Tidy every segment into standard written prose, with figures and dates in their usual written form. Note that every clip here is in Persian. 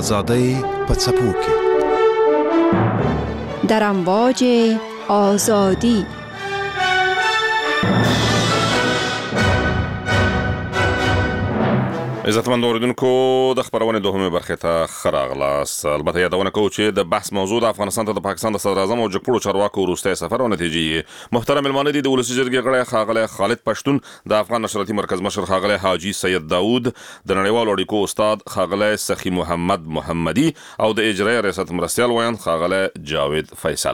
آزادی په څپو کې در امواج آزادی. عزتمند اوریدونکو د خبرونه دوهمه برخه ته خراغلاست. البته یادونه کوم چې د بحث موضوع د افغانستان ته د پاکستان د صدر اعظم او جګپوړو چارواکو وروستي سفر او نتیجې. محترم ملمانه دي د ولسی جرګې غړی خاغله خالد پښتون، د افغان نشراتي مرکز مشر خاغله حاجی سید داوود، د نړیوالو اړیکو استاد خاغله سخی محمد محمدی او د اجرایی ریاست مرستیال ویان خاغله جاوید فیصل.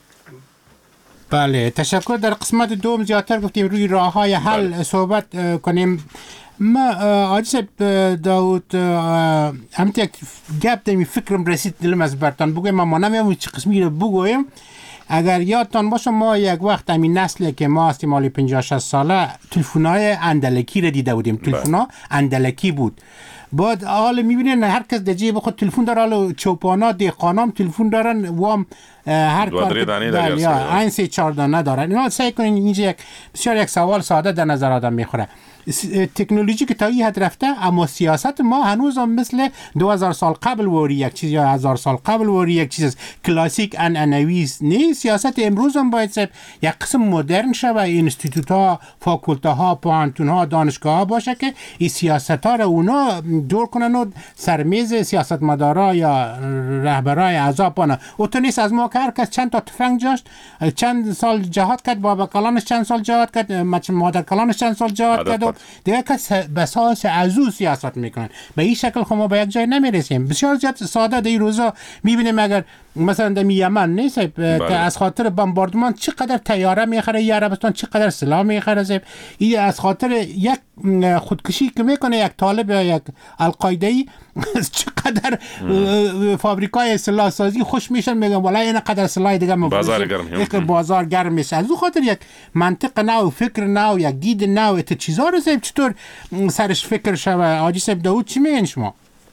بله، تشکر. در قسمت دوم زیادتر گفتیم روی راه‌های حل صحبت کنیم. ما عاجز داود هم یک گپ دمی فکرم رسید دلم از برتان بگویم. ما نمیم چه قسمی رو بگویم. اگر یادتان باشه ما یک وقت همین نسلی که ما هستیم مالی 50-60 ساله تلفن‌های اندلکی رو دیده بودیم. تلفن‌ها اندلکی بود. بعد حالا میبینین هر کس در جیب خود تلفن داره. حالا چوپانا دیقانام تلفن دارن وام هر کار یا این 3-4 دانه دارن. اینا سعی کنین اینجا یک بسیار یک سوال ساده در نظر آدم میخوره. تکنولوژی که تا این حد رفته، اما سیاست ما هنوز هم مثل 2000 سال قبل وری یک چیز یا 1000 سال قبل وری یک چیز کلاسیک عنعنوی نه. سیاست امروز هم باید یک قسم مدرن شه و اینستیتوت ها، فاکولته ها، پوهنتون ها، دانشگاه ها باشه که این سیاست ها رو اونا دور کنن و سرمیز سیاستمدارا یا رهبرای احزاب بانه. اوتونیس از ما که هر کس چند تا تفنگ جاشت، چند سال جهاد کرد، بابا کلانش چند سال جهاد کرد، مادر کلانش چند سال جهاد کرد. دیگه کس بساس ازو سیاست میکنن. به این شکل ما به یک جای نمیرسیم. بسیار زیاد ساده در این روزا میبینیم اگر مثلا در یمن نیست که از خاطر بمباردمان چقدر طیاره میخره یا عربستان چقدر سلاح میخره. این از خاطر یک خودکشی که میکنه یک طالب یا یک القاعده‌ای چقدر فابریکای سلاح سازی خوش میشن، میگن والا این قدر سلاح دیگه بازار گرم میشه. از اون خاطر یک منطق نو، فکر نو، یک دید نو، ات چیزا رو چطور سرش فکر شوه. حاجی صاحب داوود چی میگن شما؟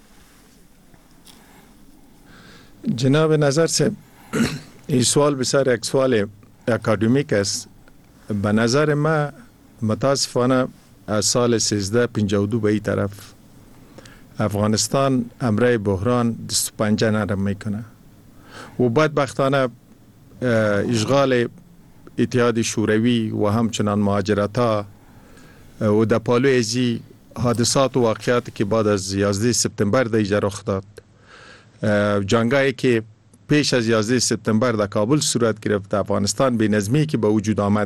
جناب نظر صاحب، این سوال بسیار یک سوال اکادمیک است. به نظر ما متاسفانه از سال 1352 به این طرف افغانستان امره بحران دست و پنجه نرم میکنه و بدبختانه اشغال اتحاد شوروی و همچنان مهاجرت ها و در پالو ازی حادثات و واقعاتی که بعد از 11 سپتامبر در اینجا رخ داد، جنگایی که پیش از 11 سپتامبر در کابل صورت گرفت، افغانستان بی نظمی که به وجود آمد.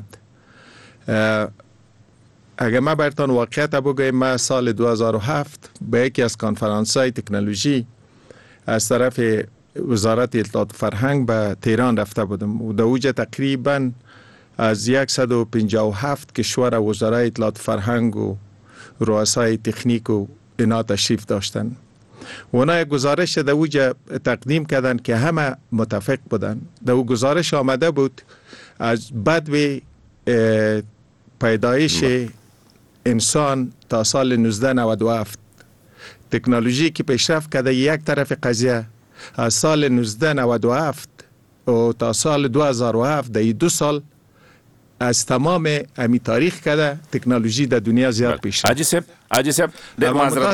اگر ما برتان واقعیت بگویم، ما سال 2007 به یکی از کنفرانس های تکنولوژی از طرف وزارت اطلاعات فرهنگ به تهران رفته بودم و در اوج تقریبا از 157 کشور وزرای اطلاعات فرهنگ و رؤسای تکنیک و اینا تشریف داشتن. اونا یک گزارش در اوج تقدیم کردن که همه متفق بودن. در او گزارش آمده بود از بدو پیدایش انسان تا سال 1997 تکنولوژی که پیشرفت کرده یک طرف قضیه، از سال 1997 و تا سال 2007 در 2 سال از تمام امی تاریخ کرده تکنولوژی در دنیا زیاد پیشرفت. حاجی صاحب ډېر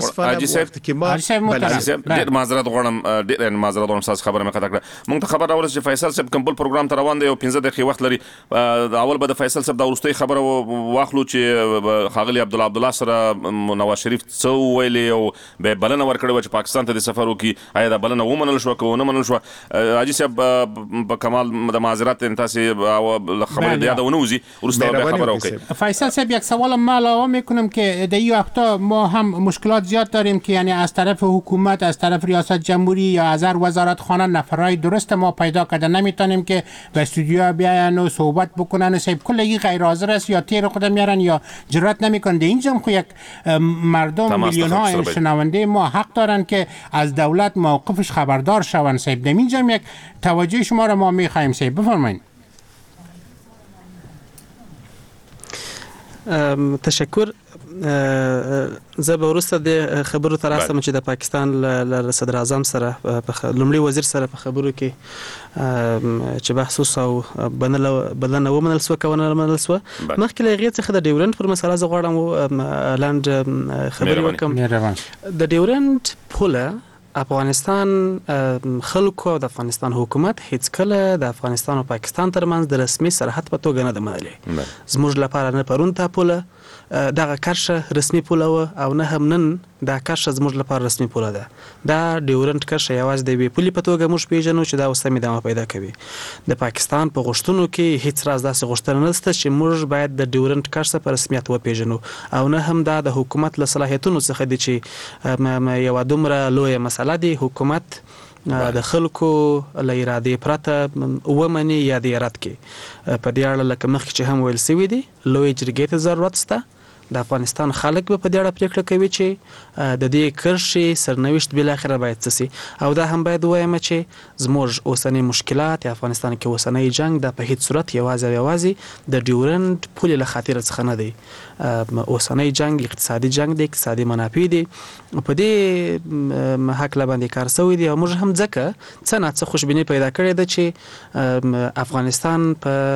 معذرت غواړم تاسو خبره مې قطع کړه. موږ ته خبر راورسېده چې فیصل صاحب کوم بل پروګرام ته روان دی او 15 دقیقې وخت لري. اول به د فیصل صاحب د وروستۍ خبره واخلو چې خاغلی عبدالله سره نواز شریف څه ویلي او به بلنه ورکړې و چې پاکستان ته د سفر وکړي. آیا دا بلنه ومنل شوه که ونه منل شوه؟ حاجي صاحب په کمال د معذرت تاسو خبره د یادونه وزي وروسته به خبره وکړي. فیصل صاحب یک سوال ما علاوه میکنم که در این وقتا ما هم مشکلات زیاد داریم که یعنی از طرف حکومت، از طرف ریاست جمهوری یا از هر وزارت خانه نفرای درست ما پیدا کرده نمیتونیم که به استودیو بیاین و صحبت بکنن. صاحب کل این غیر حاضر است یا تیر خود میارن یا جرأت نمیکنن. در اینجا خو یک مردم میلیون ها شنونده ما حق دارن که از دولت موقفش خبردار شون. صاحب در اینجا یک توجه شما را ما میخوایم. صاحب بفرمایید. تشکر. زه به وروسته د خبرو تر راستم چې د پاکستان له صدر اعظم سره لومړي وزیر سره په خبرو کې چې بحث وسو بلنه ومنل سو کونه منل سو. مخکې له هغې څخه د ډیورنډ پر مسله زه غواړم لاند خبرې وکړم. د ډیورنډ پوله افغانستان خلکو او د افغانستان حکومت هیڅ کله د افغانستان او پاکستان ترمنځ د رسمي سرحد په توګه نه ده منلې. زموږ لپاره نه پرون تا پوله دغه کرښه رسمي پوله وه او نه هم نن دا کرښه زموږ لپاره رسمي پوله ده. دا ډیورنډ کرښه یوازې د یوې پولې په توګه موږ پیژنو چې دا اوس هم ادامه پیدا کوي. د پاکستان په غوښتنو کې هیڅ راز داسې غوښتنه نشته چې موږ باید د ډیورنډ کرښه په رسمیت وپیژنو او نه هم دا د حکومت له صلاحیتونو څخه دي چې یوه دومره لویه مسله دي حکومت د خلکو له ارادې پرته ومني یا د رد کړي. په دې اړه لکه مخکې چې هم ویل سوي دي لویې جرګې ته ضرورت شته. د افغانستان خلک به په دې اړه پریکړه کوي چې د دې کرښې سرنوشت بالاخره باید څه سي. او دا هم باید ووایم چې زموږ اوسنۍ مشکلات افغانستان کې اوسنۍ جنگ دا په هیڅ صورت یوازې د ډیورنډ پولې له خاطره څخه نه دی. اوسنۍ جنگ اقتصادي جنگ دی، اقتصادي منافع دي، په دې هکله باندې کار شوی دی او موږ هم ځکه څه نه څه خوشبیني پیدا کړې ده چې افغانستان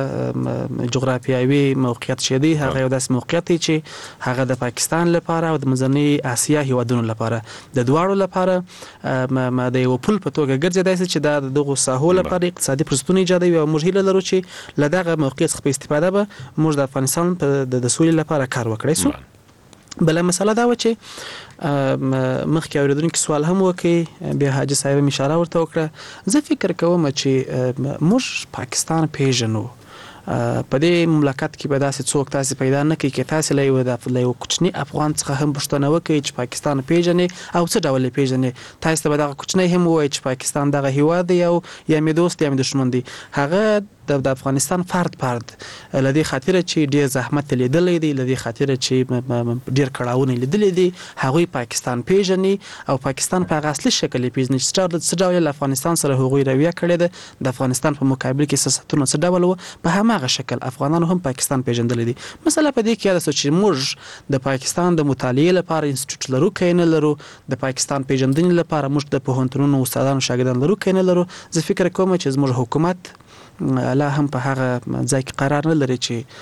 په جغرافیاوي موقعیت چې دی هغه یو داسې موقعیت دی چې هغه د پاکستان لپاره او د منځنۍ اسیا هیوادونو لپاره د دواړو لپاره د یو پل په توګه ګرځېدای شي چې دا دغه ساحو لپاره اقتصادي فرصتونه ایجادوي او موږ هیله لرو چې له دغه موقعیت څخه په استفاده به موږ د افغانستان د سولې لپاره کار وکړی سو. بله مسله دا و چې مخکې اورېدونکي سوال هم وکړي، بیا حاجي صاحب هم اشاره ورته وکړه. زه فکر کوم چې موږ پاکستان پیژنو. په دې مملکت کې به داسې څوک تاسې پیدا نه کړي چې تاسې له یو کوچني افغان څخه هم پوښتنه وکړي چې پاکستان پیژنې او څه ډول یې پیژنې. تاسې ته به دغه کوچنی هم ووایي چې پاکستان دغه هیواد دی او یا مې دوست یا مې دشمن دی. هغه د افغانستان فرد له دې خاطره چې ډېر زحمت لیدلی دی، له دې خاطره چې ډېر کړاوونه لیدلی دي، هغوی پاکستان پیژني او پاکستان په هغه اصلي شکل یې پیژني چې څه ډول له افغانستان سره هغوی رویه کړې ده، د افغانستان په مقابل کې سیاستونه څه ډول وه، په هماغه شکل افغانانو هم پاکستان پیژندلی دي. مسله په دې کې یاده شوه چې موږ د پاکستان د مطالعې لپاره انسټیټیوټ لرو که نه لرو، د پاکستان پیژندنې لپاره موږ د پوهنتونونو استادانو شاګردان لرو که نه لرو. زه فکر کوم چې زموږ حکومت لا هم په هغه ځای کې قرار نه لري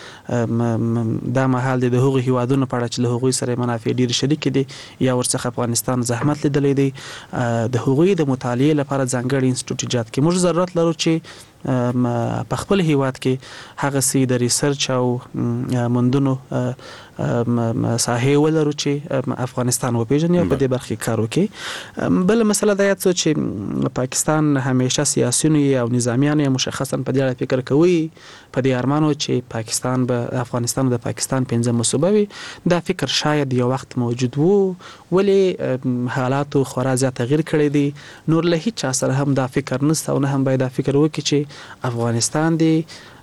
چې دا مهال د هغو هیوادونو په اړه چې له هغوی سره منافع ډېرې شریکې دي یا ورڅخه افغانستان زحمت لیدلی دی د هغوی د مطالعې لپاره ځانګړي انسټیټیوټ ایجاد کړي. موږ ضرورت لرو چې په خپل هیواد کې هغسې د ریسرچ او موندنو ساحې ولرو چې افغانستان وپیژني او په دې برخه کې کار وکړي. بله مسله دا یاد څه چې پاکستان همیشه سیاسیونو او نظامیانو مشخصا په دې اړه فکر کوي، په دې ارمانو چې پاکستان به افغانستان د پاکستان 15 صوبه وي. دا فکر شاید یو وخت موجود وو، ولې حالاتو خورا زیات تغییر کړی دی. نور له هیڅ چا سره هم دا فکر نشته او نه هم باید دا فکر وکړي چې افغانستان دی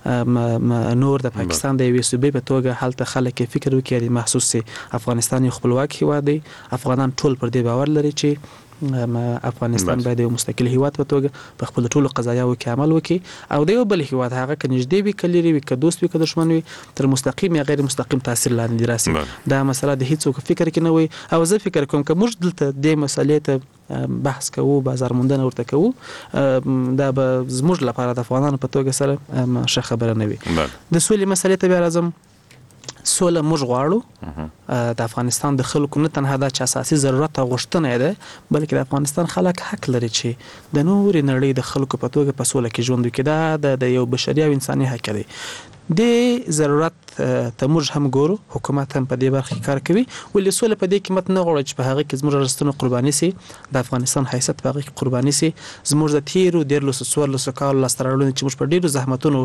نور د پاکستان د یوې صوبې په توګه هلته خلک فکر وکړي محسوس سي افغانستان یو خپلواک هیواد دی. افغانان ټول پر دې باور لري چې افغانستان باید یو مستقل هیواد په توګه په خپل ټولو قضایاو کې عمل وکړي او د یو بل هیواد هغه که نږدې وي که لرې وي که دوست وي که دښمن وي تر مستقیم یا غیر مستقیم تاثیر لاندې راسي. دا مسله د هیڅوک فکر کې نه وي او زه فکر کوم که موږ دلته دې مسلې ته بحث کوو، بازار موندنه ورته کوو، دا به زموږ لپاره د افغانانو په توګه سره ښه خبره نه وي. د سولې مسلې ته بیا راځم. سوله موږ غواړو، د افغانستان د خلکو نه تنها دا چې اساسي ضرورت او غوښتنه ده بلکې د افغانستان خلک حق لري چې د نورې نړۍ د خلکو په توګه په سوله کې ژوند وکړي. دا د یو بشري او انساني حق دی. د ضرورت ته موږ هم ګورو، حکومت هم په دې برخه کې کار کوي، ولې سوله په دې قیمت نه غواړي چې په هغه کې زموږ ارزښتونه قرباني سي، د افغانستان حیثیت په هغه کې قرباني سي. زموږ د تیرو 1400 کالو لاسته راوړنې چې موږ په ډېرو زحمتونو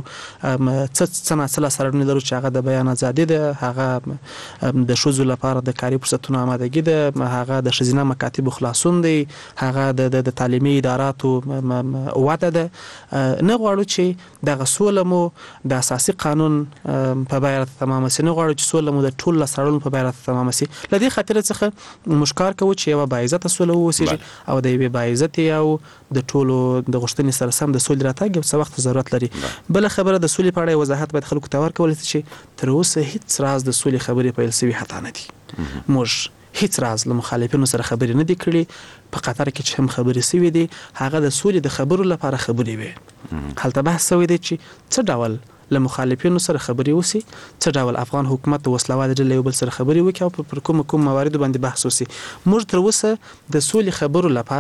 څه ناڅه لاسته راوړنې لرو چې هغه د بیان ازادي ده، هغه د ښځو لپاره د کاري فرصتونو آمادګي ده، هغه د ښځینه مکاتبو خلاصون دی، هغه د تعلیمي اداراتو وده ده. نه غواړو چې دغه سوله مو د اساسي قانون په بیه تمام سي، نه غواړو چې سوله مو د ټول لاسته راوړنو په بیه تمام سي. له دې خاطر څخه موږ کار کوو چې یوه باعزته سوله واوسیږي او د یوې باعزتې او د ټولو د غوښتنې سره سم د سولې راتګ یو څه وخت ضرورت لري. بله خبره د سولې په اړه وضاحت باید خلکو ته ورکول شي چې تر اوسه هیڅ راز د سولې خبرې پیل شوي حتی نه دي. موږ هیڅ راز له مخالفینو سره خبرې نه دي کړي. په قطر کې چې هم خبرې شوي دي هغه د سولې د خبرو لپاره خبرې وي. هلته بحث شوی دی چې څه ډول له مخالفینو سره خبرې وسی، څه ډول افغان حکومت د وسلوال ډلې یو بل سره خبرې وکړي او پر کوم مواردو باندې بحث وسی. موږ تر اوسه د سولې خبرو لپاره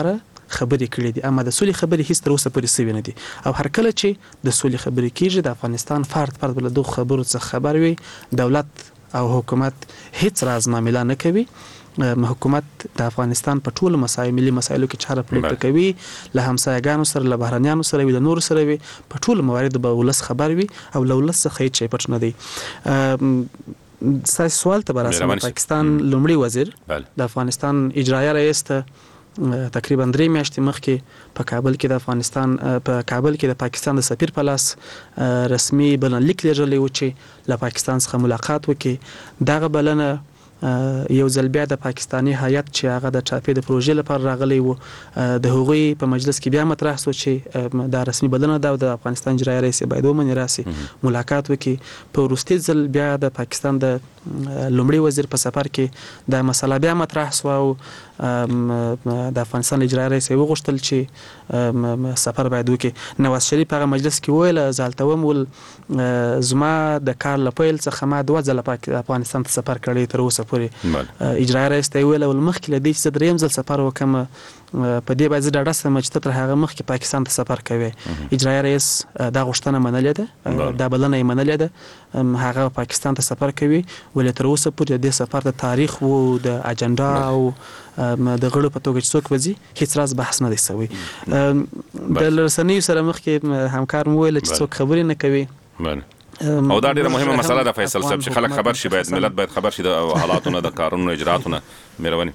خبرې کړې دي، اما د سولې خبرې هیڅ تر اوسه پورې سوي نه دي. او هر کله چې د سولې خبرې کیږي د افغانستان فرد بل دغه خبرو څخه خبر وي، دولت او حکومت هیڅ راز معامله نه کوي. حکومت د افغانستان په ټولو ملي مسایلو کې چاره پریکړه کوي، له همسایګانو سره، له بهرنیانو سره وي، له نورو سره وي، په ټولو مواردو به ولس خبر وي او له ولس څخه هیڅ شی پټ نه دی. سوال ته برسم، پاکستان لومړي وزیر د افغانستان اجرایي رئیس ته تقریبا 3 میاشتې مخکې په کابل کې د پاکستان د سفیر په لاس رسمي بلنلیک لیږلی و چې له پاکستان څخه ملاقات وکړي. دغه بلنه یو ځل بیا د پاکستانی هیئت چې هغه د ټاپې د پروژې لپاره راغلی و د هغوی په مجلس کې بیا مطرح شو چې دا رسمي بلنه ده او د افغانستان اجرایي رئیس باید ومني راسي ملاقات وکړي. په وروستي ځل بیا د پاکستان د لومړي وزیر په سفر کې دا مسله بیا مطرح شو او د افغانستان اجرایي رئیس وغوښتل چې سفر باید وکړي. نواز شریف هغه مجلس کې ویل زالتوم ول زما د کار لپیل څخه ما 2 ځله افغانستان ته سفر کړی تر اوسه پورې. اجرایي رئیس ته ویل ول مخکې له دې چې دریم ځل سفر وکم په دې باید ډاډه سم چې تر هغه مخکې پاکستان ته سفر کوي. اجرایي رئیس دا غوښتنه منلې ده، دا بلنه یې منلې ده، هغه پاکستان ته سفر کوي، ولې تر اوسه پورې د سفر د تاریخ او د اجنډا او د غړو په توګه څوک وځي هیڅ راز بحث نه دی شوی. د رسنیو سره مخکې همکار مو ویل چې څوک خبرې نه کوي او دا ډیره مهمه مسله ده فیصل صاحب چې خلک خبر شي، باید ملت باید خبر شي د حالاتونو، د کارونو، اجراتونو. مهرباني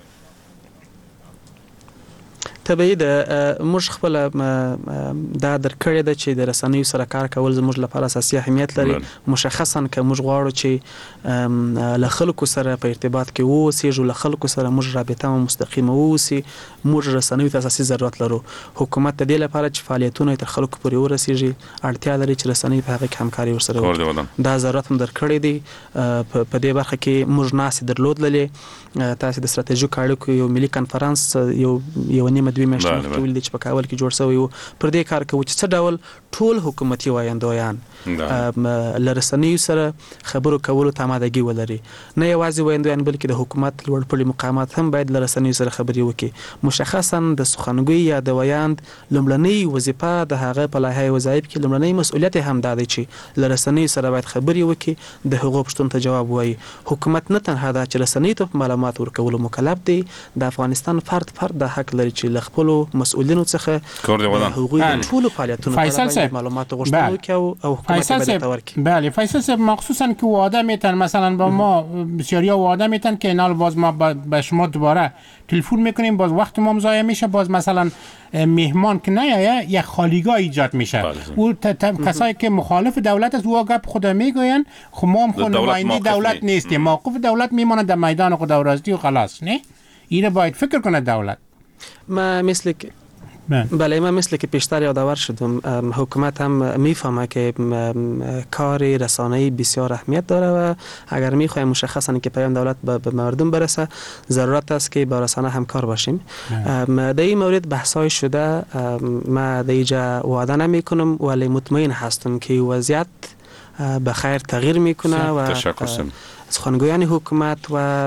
طبیعي ده موږ خپل دا درکړې ده چې د رسنیو سره کار کول زموږ لپاره اساسي اهمیت لري، مشخصا که موږ غواړو چې له خلکو سره په ارتباط کې اوسېږو، له خلکو سره موږ رابطه مستقیمه اوسي، موږ رسنیو ته اساسي ضرورت لرو. حکومت د دې لپاره چې فعالیتونه تر خلکو پورې ورسیږي اړتیا لري چې رسنۍ په هغه کې همکاري ورسره وکړي. دا ضرورت هم درکړی دی. په دې برخه کې موږ ناسې درلودلې، تاسو د ستراتیژیکو اړیکو یو ملي کنفرانس یو نیمه 2 میاشتې مخکې ویل چې په کابل کې جوړ شوی و، پر دې کار کوي چې څه ډول ټول حکومتي وایندویان له رسنیو سره خبرو کولو ته آمادګي ولري. نه یوازې وایندویان بلکې د حکومت لوړپوړي مقامات هم باید له رسنیو سره خبرې وکړي. مشخصا د سخنګوی یا د ویاند لومړنۍ وظیفه د هغه په لایحه وظایف کې لومړنۍ مسؤلیت هم دا دی چې له رسنیو سره باید خبرې وکړي، د هغو پوښتنو ته جواب ووایي. حکومت نه تنها دا چې رسنیو ته معلومات ورکولو مکلف دی، د افغانستان فرد د حق لري چې له خپلو مسؤلینو څخه هغوی د ټولو فعالیتونو په اړه معلومات غوښتنه وکړي او حکومت باید ورکړي. بله فیصل صاحب، مخصوصا که وعده میتن مثلا با ما بسیاریا وعده میتن که اینال باز ما به شما دوباره تلفن میکنیم، باز وقت ما ضایع میشه، باز مثلا مهمان که نیایه یک خالیگاه ایجاد میشه. او کسایی که مخالف دولت است و گپ خدا میگوین خب ما هم نماینده دولت نیستیم، موقف دولت میمونه در میدان خداوزدی و خلاص. نه اینو باید فکر کنه دولت. ما مثل که پیشتر یادآور شدم، حکومت هم میفهمه که کار رسانه‌ای بسیار اهمیت داره و اگر میخوایم مشخصا که پیام دولت به مردم برسه ضرورت است که با رسانه همکار باشیم. در این مورد بحث‌های شده، ما در اینجا وعده نمیکنم ولی مطمئن هستم که وضعیت به خیر تغییر میکنه و سخنگویان حکومت و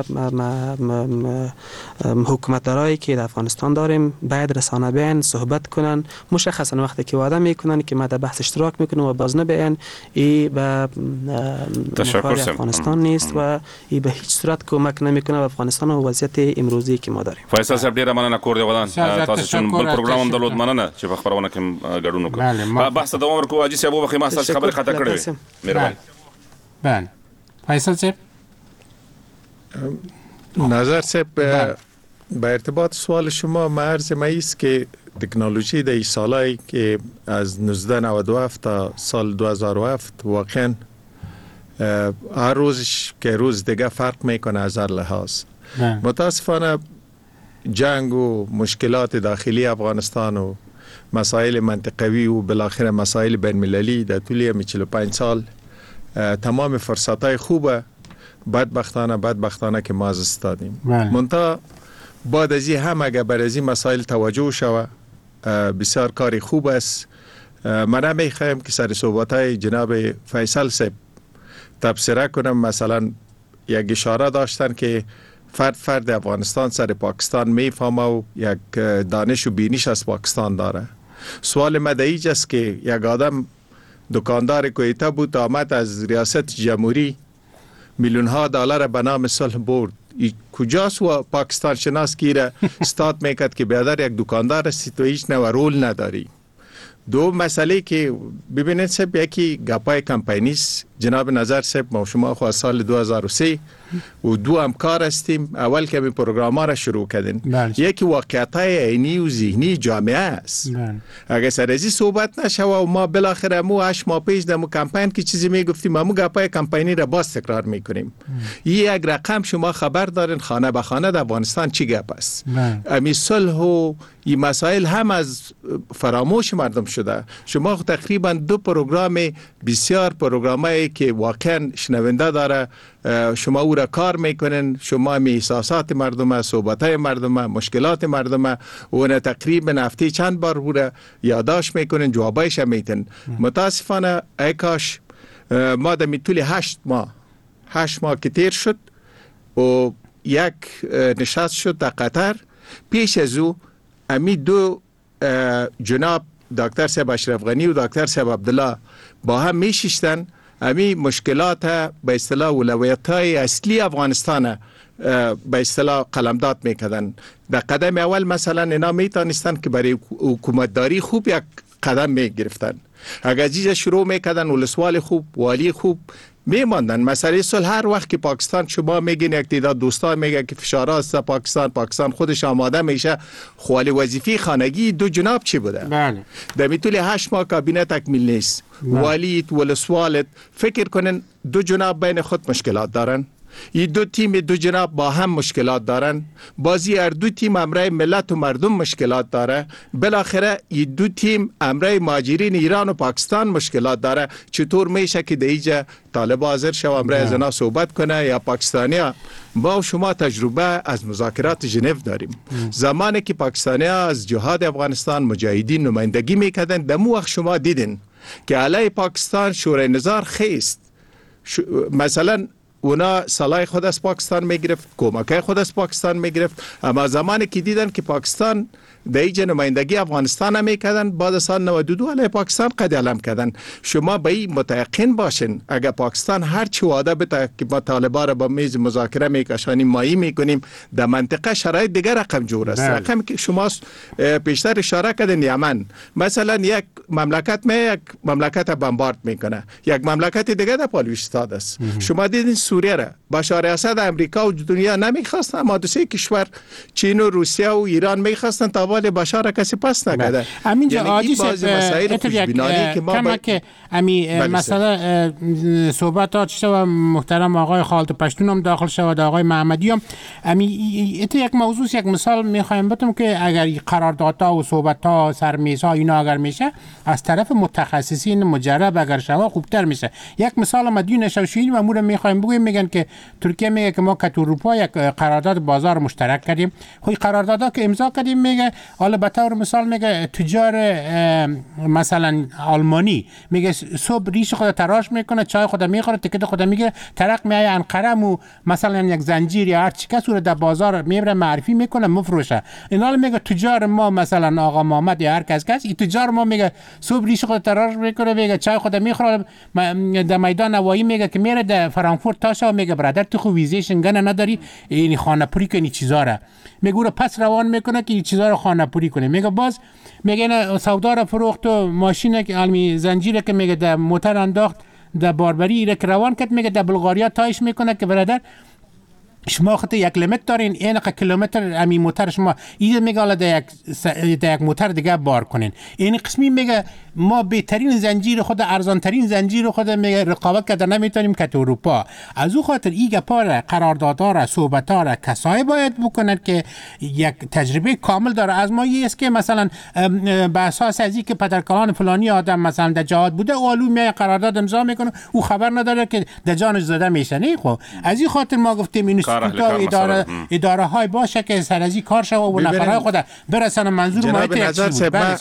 حکومتدارایی که در افغانستان داریم باید رسانه بیان صحبت کنن، مشخصا وقتی که وعده میکنن که ما در بحث اشتراک میکنیم و باز نبیان ای به مفاد افغانستان نیست و ای به هیچ صورت کمک نمیکنه به افغانستان و وضعیت امروزی که ما داریم. فیصل صاحب ډیره مننه کور دی ودان تاسو چون بل پروګرام هم درلود، مننه چې په خبرونه کې ګډون وکړو. بحث دوام ورکو اجي صاحب وبخي ما تاسو خبر خطا کړې. مهرباني. بله فیصل صاحب، نظر صاحب به ارتباط سوال شما عرض ما است که تکنولوژی در این سالایی که از 1997 تا سال 2007 واقعا هر روزش که روز دیگه فرق میکنه از هر لحاظ. متاسفانه جنگ و مشکلات داخلی افغانستان و مسائل منطقوی و بالاخره مسائل بین المللی در طول 45 سال تمام فرصتای خوبه بدبختانه که ما از استادیم. منتها بعد از این هم اگر بر از این مسائل توجه شود بسیار کاری خوب است. من نمیخوایم که سر صحبتای جناب فیصل صاحب تبصره کنم. مثلا یک اشاره داشتن که فرد افغانستان سر پاکستان میفهمه و یک دانش و بینیش از پاکستان داره. سوال مدعیج است که یک آدم دکاندار کویته بود، آمد از ریاست جمهوری میلیون ها دلار به نام صلح برد. کجاست و پاکستان شناس گیره استاد میکرد که بیادر یک دکاندار هستی تو هیچ نوع رول نداری. دو مسئله که ببینید سب، یکی گپای کمپینیست. جناب نظر صاحب، ما شما خو از سال 2003 و دو همکار هستیم. اول که این پروگرام ها را شروع کردین، یکی واقعیت‌های عینی و ذهنی جامعه است. اگر سر ازی صحبت نشه و ما بالاخره مو 8 ماه پیش دمو کمپین که چیزی میگفتیم، ما گپای کمپینی را باز تکرار میکنیم. یک رقم شما خبر دارین خانه به خانه در افغانستان چی گپ است. امی صلح و این مسائل هم از فراموش مردم شده. شما تقریبا 2 پروگرام بسیار پروگرامایی که واقعا شنونده داره، شما او را کار میکنین، شما می احساسات مردم، صحبتای مردم، مشکلات مردم و تقریبا هفته چند بار او را یادداشت میکنین، جوابایش میتین. متاسفانه ای کاش ما در طول 8 ماه که تیر شد و یک نشست شد در قطر، پیش از او امی 2 جناب دکتر صاحب اشرف غنی و دکتر صاحب عبدالله با هم میشیشتن، امی مشکلات به اصطلاح اولویت‌های اصلی افغانستان به اصطلاح قلمداد میکردن. در قدم اول مثلا اینا میتونستن که برای حکومتداری خوب یک قدم میگرفتن. اگر چیز شروع میکردن ولسوال خوب، والی خوب میماندن. مسئله صلح هر وقت که پاکستان شما میگین یک تعداد دوستان میگه که فشار است پاکستان خودش آماده میشه، خوالی وظیفه خانگی 2 جناب چی بوده؟ بله. در طول 8 ماه کابینه تکمیل نیست. والیت ولسوالت فکر کنن 2 جناب بین خود مشکلات دارن. این 2 تیم 2 جناب با هم مشکلات دارن. بازی هر 2 تیم امرای ملت و مردم مشکلات داره. بالاخره این 2 تیم امرای مهاجرین ایران و پاکستان مشکلات داره. چطور میشه که دیجا طالب حاضر شو امرای از اینا صحبت کنه یا پاکستانیا؟ ما و شما تجربه از مذاکرات ژنو داریم. زمانی که پاکستانیا از جهاد افغانستان مجاهدین نمایندگی میکردن، دمو وقت شما دیدین که علیه پاکستان شورای نظار خیست. مثلا اونا سلاح خود از پاکستان میگرفت، کمکای خود از پاکستان میگرفت، اما زمانی که دیدن که پاکستان در اینجا نمایندگی افغانستان میکردن، بعد سال 92 علیه پاکستان قد علم کردن. شما به این متيقن باشین اگر پاکستان هر چی وعده بده که با طالبان را با میز مذاکره میکشانیم، مایی میکنیم، در منطقه شرایط دیگر رقم جور است. رقم که شما پیشتر اشاره کردین، یمن مثلا یک مملکت بمبارد میکنه، یک مملکت دیگه در پالوش استاد است. شما دیدین سوریه را بشار اسد امریکا و دنیا نمیخواستن، اما 2 کشور چین و روسیه و ایران میخواستن تا ولی بشار کسی پس نکرده. همینجا آجی مسائل خوشبینانه که ما که امی مثلا صحبتات شد و محترم آقای خالد پشتون هم داخل شد، آقای محمدی هم امی ات یک موضوع، یک مثال میخوایم بتم که اگر قراردادها و صحبت‌ها سرمیزها اینا اگر میشه از طرف متخصصین مجرب اگر شوا خوبتر میشه. یک مثال مدیون شوشین و مورا میخوایم بگویم، میگن که ترکیه میگه که ما که اروپا یک قرارداد بازار مشترک کردیم. خو قراردادها که امضا کردیم میگه، حالا به طور مثال میگه تجار مثلا آلمانی میگه صبح ریش خود تراش میکنه، چای خود میخوره، تیکت خود میگیره، ترق میای انقره و مثلا یک زنجیر یا هر چی کس رو در بازار میبره معرفی میکنه مفروشه. اینا میگه تجار ما مثلا آقا محمد یا هر کس این تجار ما میگه صبح ریش خود تراش میکنه، میگه چای خود میخوره، در میدان نوایی میگه که میره در فرانکفورت تاشا، میگه برادر تو خو ویزه شنگن نداری، این خانه پوری کنی چیزا را میگه پس روان میکنه که این چیزا رو خانه پوری کنه. میگه باز میگه سودا رو فروخت و ماشین که علمی زنجیره که میگه در موتر انداخت در باربری را که روان کرد، میگه در بلغاریا تایش میکنه که برادر شما خود یک لیمیت دارین، این کیلومتر امی موتر شما این میگه حالا در یک موتر دیگه بار کنین. این قسمی میگه ما بهترین زنجیر خود، ارزان ترین زنجیر خود میگه رقابت کرده نمیتونیم که تو اروپا. از او خاطر این گپا قراردادها را صحبت‌ها را کسایی باید بکنند که یک تجربه کامل داره. از ما است که مثلا به اساس از اینکه پدرکلان فلانی آدم مثلا در جهاد بوده اولو می قرارداد امضا میکنه، او خبر نداره که در جانش زده میشه. نه خب از این خاطر ما گفتیم این اداره های باشه که سر از این کار شو و نفرهای خود برسن منظور ما.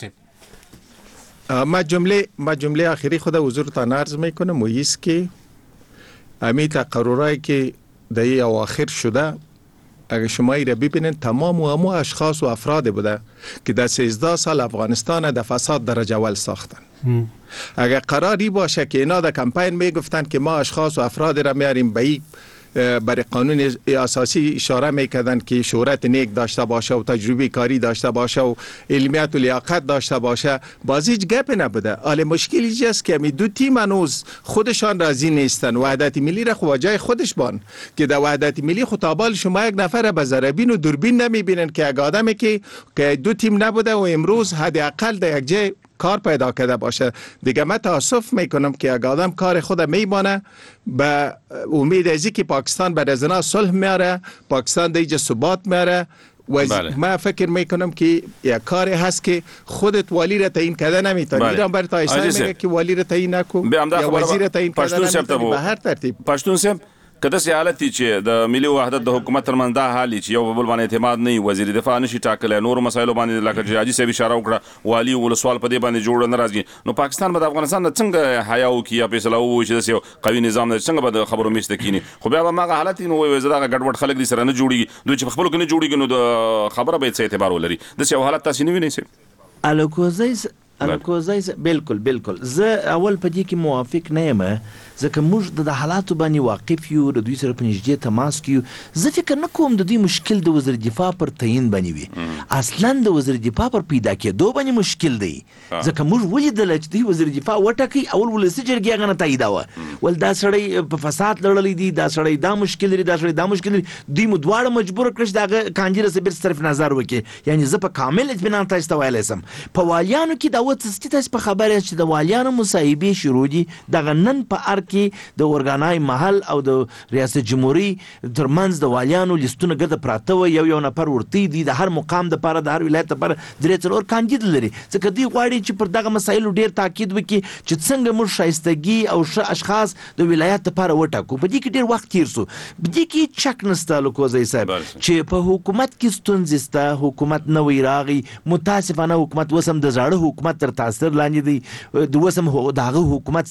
ما جمله آخری خود حضورتان عرض میکنم و ایست که امی تقررهایی که در اواخر شده اگه شما ای را ببینید تمام و همه اشخاص و افراد بوده که در 13 سال افغانستان در فساد درجه اول ساختن. اگه قراری باشه که اینا در کمپین میگفتن که ما اشخاص و افراد را میاریم به برای قانون اساسی اشاره میکردن که شهرت نیک داشته باشه و تجربه کاری داشته باشه و علمیت و لیاقت داشته باشه، باز هیچ گپ نبوده. حالا مشکل اینجاست است که دو تیم هنوز خودشان راضی نیستن. وحدت ملی را خو جای خودش بان که در وحدت ملی خطابال شما یک نفر به زربین و دوربین نمیبینن که یک آدمی که دو تیم نبوده و امروز حداقل در یک جای کار پیدا کرده باشه. دیگه من تاسف میکنم که یک آدم کار خود میبانه به امید ازی که پاکستان بعد از اینا صلح میاره، پاکستان دیگه ثبات میاره و من فکر میکنم که یک کاری هست که خودت والی را تعیین کرده نمیتونی. ایران بر تا ایسا میگه که والی را تعیین نکو یا وزیر را تعیین کرده نمیتونی به هر ترتیب. پښتون صاحب کده سي حالت چې د ملي وحدت د حکومت ترمنځ دا حالي چې یو بل باندې اعتماد نه وزیر دفاع نشي ټاکل، نور مسایلو باندې لکه چې حاجی صاحب اشاره وکړه والی ولسوال په دې باندې جوړ نه راځي، نو پاکستان به د افغانستان نه څنګه حیا وکي یا فیصله وکړي چې یو قوي نظام نه څنګه به خبرو میشته کینی. خو بیا به ما حالت نو وي زړه غډوډ خلک دي سره نه جوړي، دوی چې خپل کې نه جوړيږي نو د خبره به څه اعتبار ولري. د څه حالت تاسو نه وینئ؟ الکوزای بالکل زه اول په دې کې موافق نه یم، ځکه موږ د حالاتو باندې واقف یو، د دوی سره په نږدې تماس کې یو. زه فکر نه کوم د دوی مشکل د وزیر دفاع پر تعیین باندې وي، اصلا د وزیر دفاع پر پیدا کېدو باندې مشکل دی. ځکه موږ ولیدل چې دوی وزیر دفاع وټاکي، اول ولسي جرګې هغه نه تاییداوه، ول دا سړی په فساد لړلی دی، دا سړی دا مشکل لري، دا سړی دا مشکل لري. دوی مو دواړه مجبور کړل چې دغه کانجره سره صرف نظر وکړي. یعنی زه په کامل اطمینان تاسو ته ویلی سم په والیانو کې دا وڅستې تاسو په خبره چې د والیانو مصاحبې شروع دي دغه نن په ار کې د اورګانای محل او د ریاست جمهوریت ترمنځ د والیانو لیستونه ګډه پراته و، یو نفر ورته دی د هر مقام د لپاره د هر ولایت لپاره درې څلور کاندید لري. ځکه دوی غواړي چې پر دغه مسایلو ډیر تاکید وکړي چې څنګه موږ شایستګي او اشخاص د ولایت لپاره وټاکو. په دې کې ډیر وخت تیر سو، په دې کې چک نسته لکوزای صاحب چې په حکومت کې ستونزې سته، حکومت نوې راغی، متاسفانه حکومت وسم د زاړه حکومت تر تاثیر لاندې دی، د وسم دغه حکومت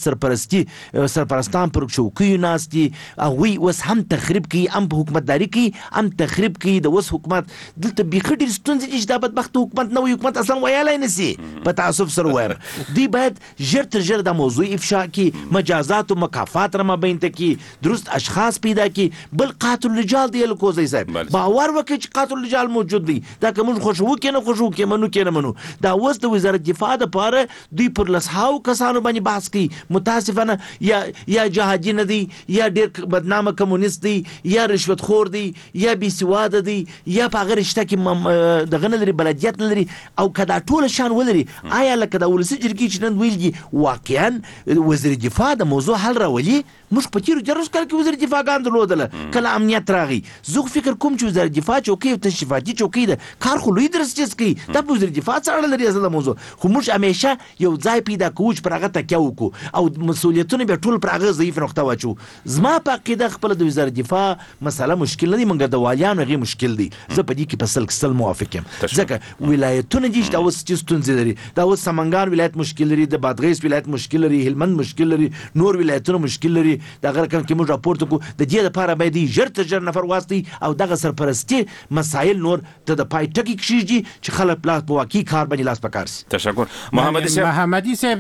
سرپرستان پر چوکیو ناست دي، هغوی اوس هم تخریب کوي، هم په حکومتداري کوي، هم تخریب کوي. د اوس حکومت دلته بیخي ډېر ستونزې دي چې دا بدبخت حکومت نوی حکومت اصلا ویلی نه سي. په تاسف سره وایم دوی باید ژر تر ژره دا موضوع افشا کړي، مجازات و مکافات را مابین ته کړي، درست اشخاص پیدا کړي. بل قاتل الرجال دی الکوزی صاحب، باور وکړي چې قاتل الرجال موجود دی. دا که موږ خوښوو کې نه خوښوو کې منو کې نه منو، دا اوس د وزارت دفاع دپاره دوی پر لسهاو کسانو باندې بحث کوي. متاسفانه یا جهادي نه دی، یا ډېر بدنامه کمونیست دی، یا رشوت خور دی، یا بې سواده دی، یا په هغه رشته کې دغه نه لري، بلدیت نه لري. او که دا ټوله شان ولري، آیا لکه د ولسي جرګې چې نن ویل دي واقعا وزیر دفاع د موضوع حل راولي؟ موږ په تیرو 10 کال کې وزیر دفاعګان درلودله، کله امنیت راغی. زه خو فکر کوم چې وزیر دفاع چوکۍ او تشریفاتي چوکۍ ده، کار خو لوی درسچس کوي، دا په وزیر دفاع څه اړه لري اصل موضوع؟ خو موږ همیشه یو ځای پیدا کوو چې پر هغه تکیه وکړو او مسؤلیتونه بیا ټول پر هغه ضعیف نقطه واچو. زما په عقیده خپله د وزارت دفاع مسله مشکل نه دی، مګر د والیانو هغې مشکل دی. زه په دې کې په 100% موافق یم، ځکه ولایتونه دي چې دا اوس چې ستونزې لري. دا اوس سمنګان ولایت مشکل لري، د بادغیس ولایت مشکل لري، هلمند مشکل لري، نور ولایتونه مشکل لري. دغه رقم کې موږ راپورته کوو. د دې لپاره باید ژر تر ژره نفر واستي او دغه سرپرستي مسایل نور ته د پای ټکي کښېږدي چې خلک په واقعي کار باندې لاس پکار سي. تشکر. محمدی صاحب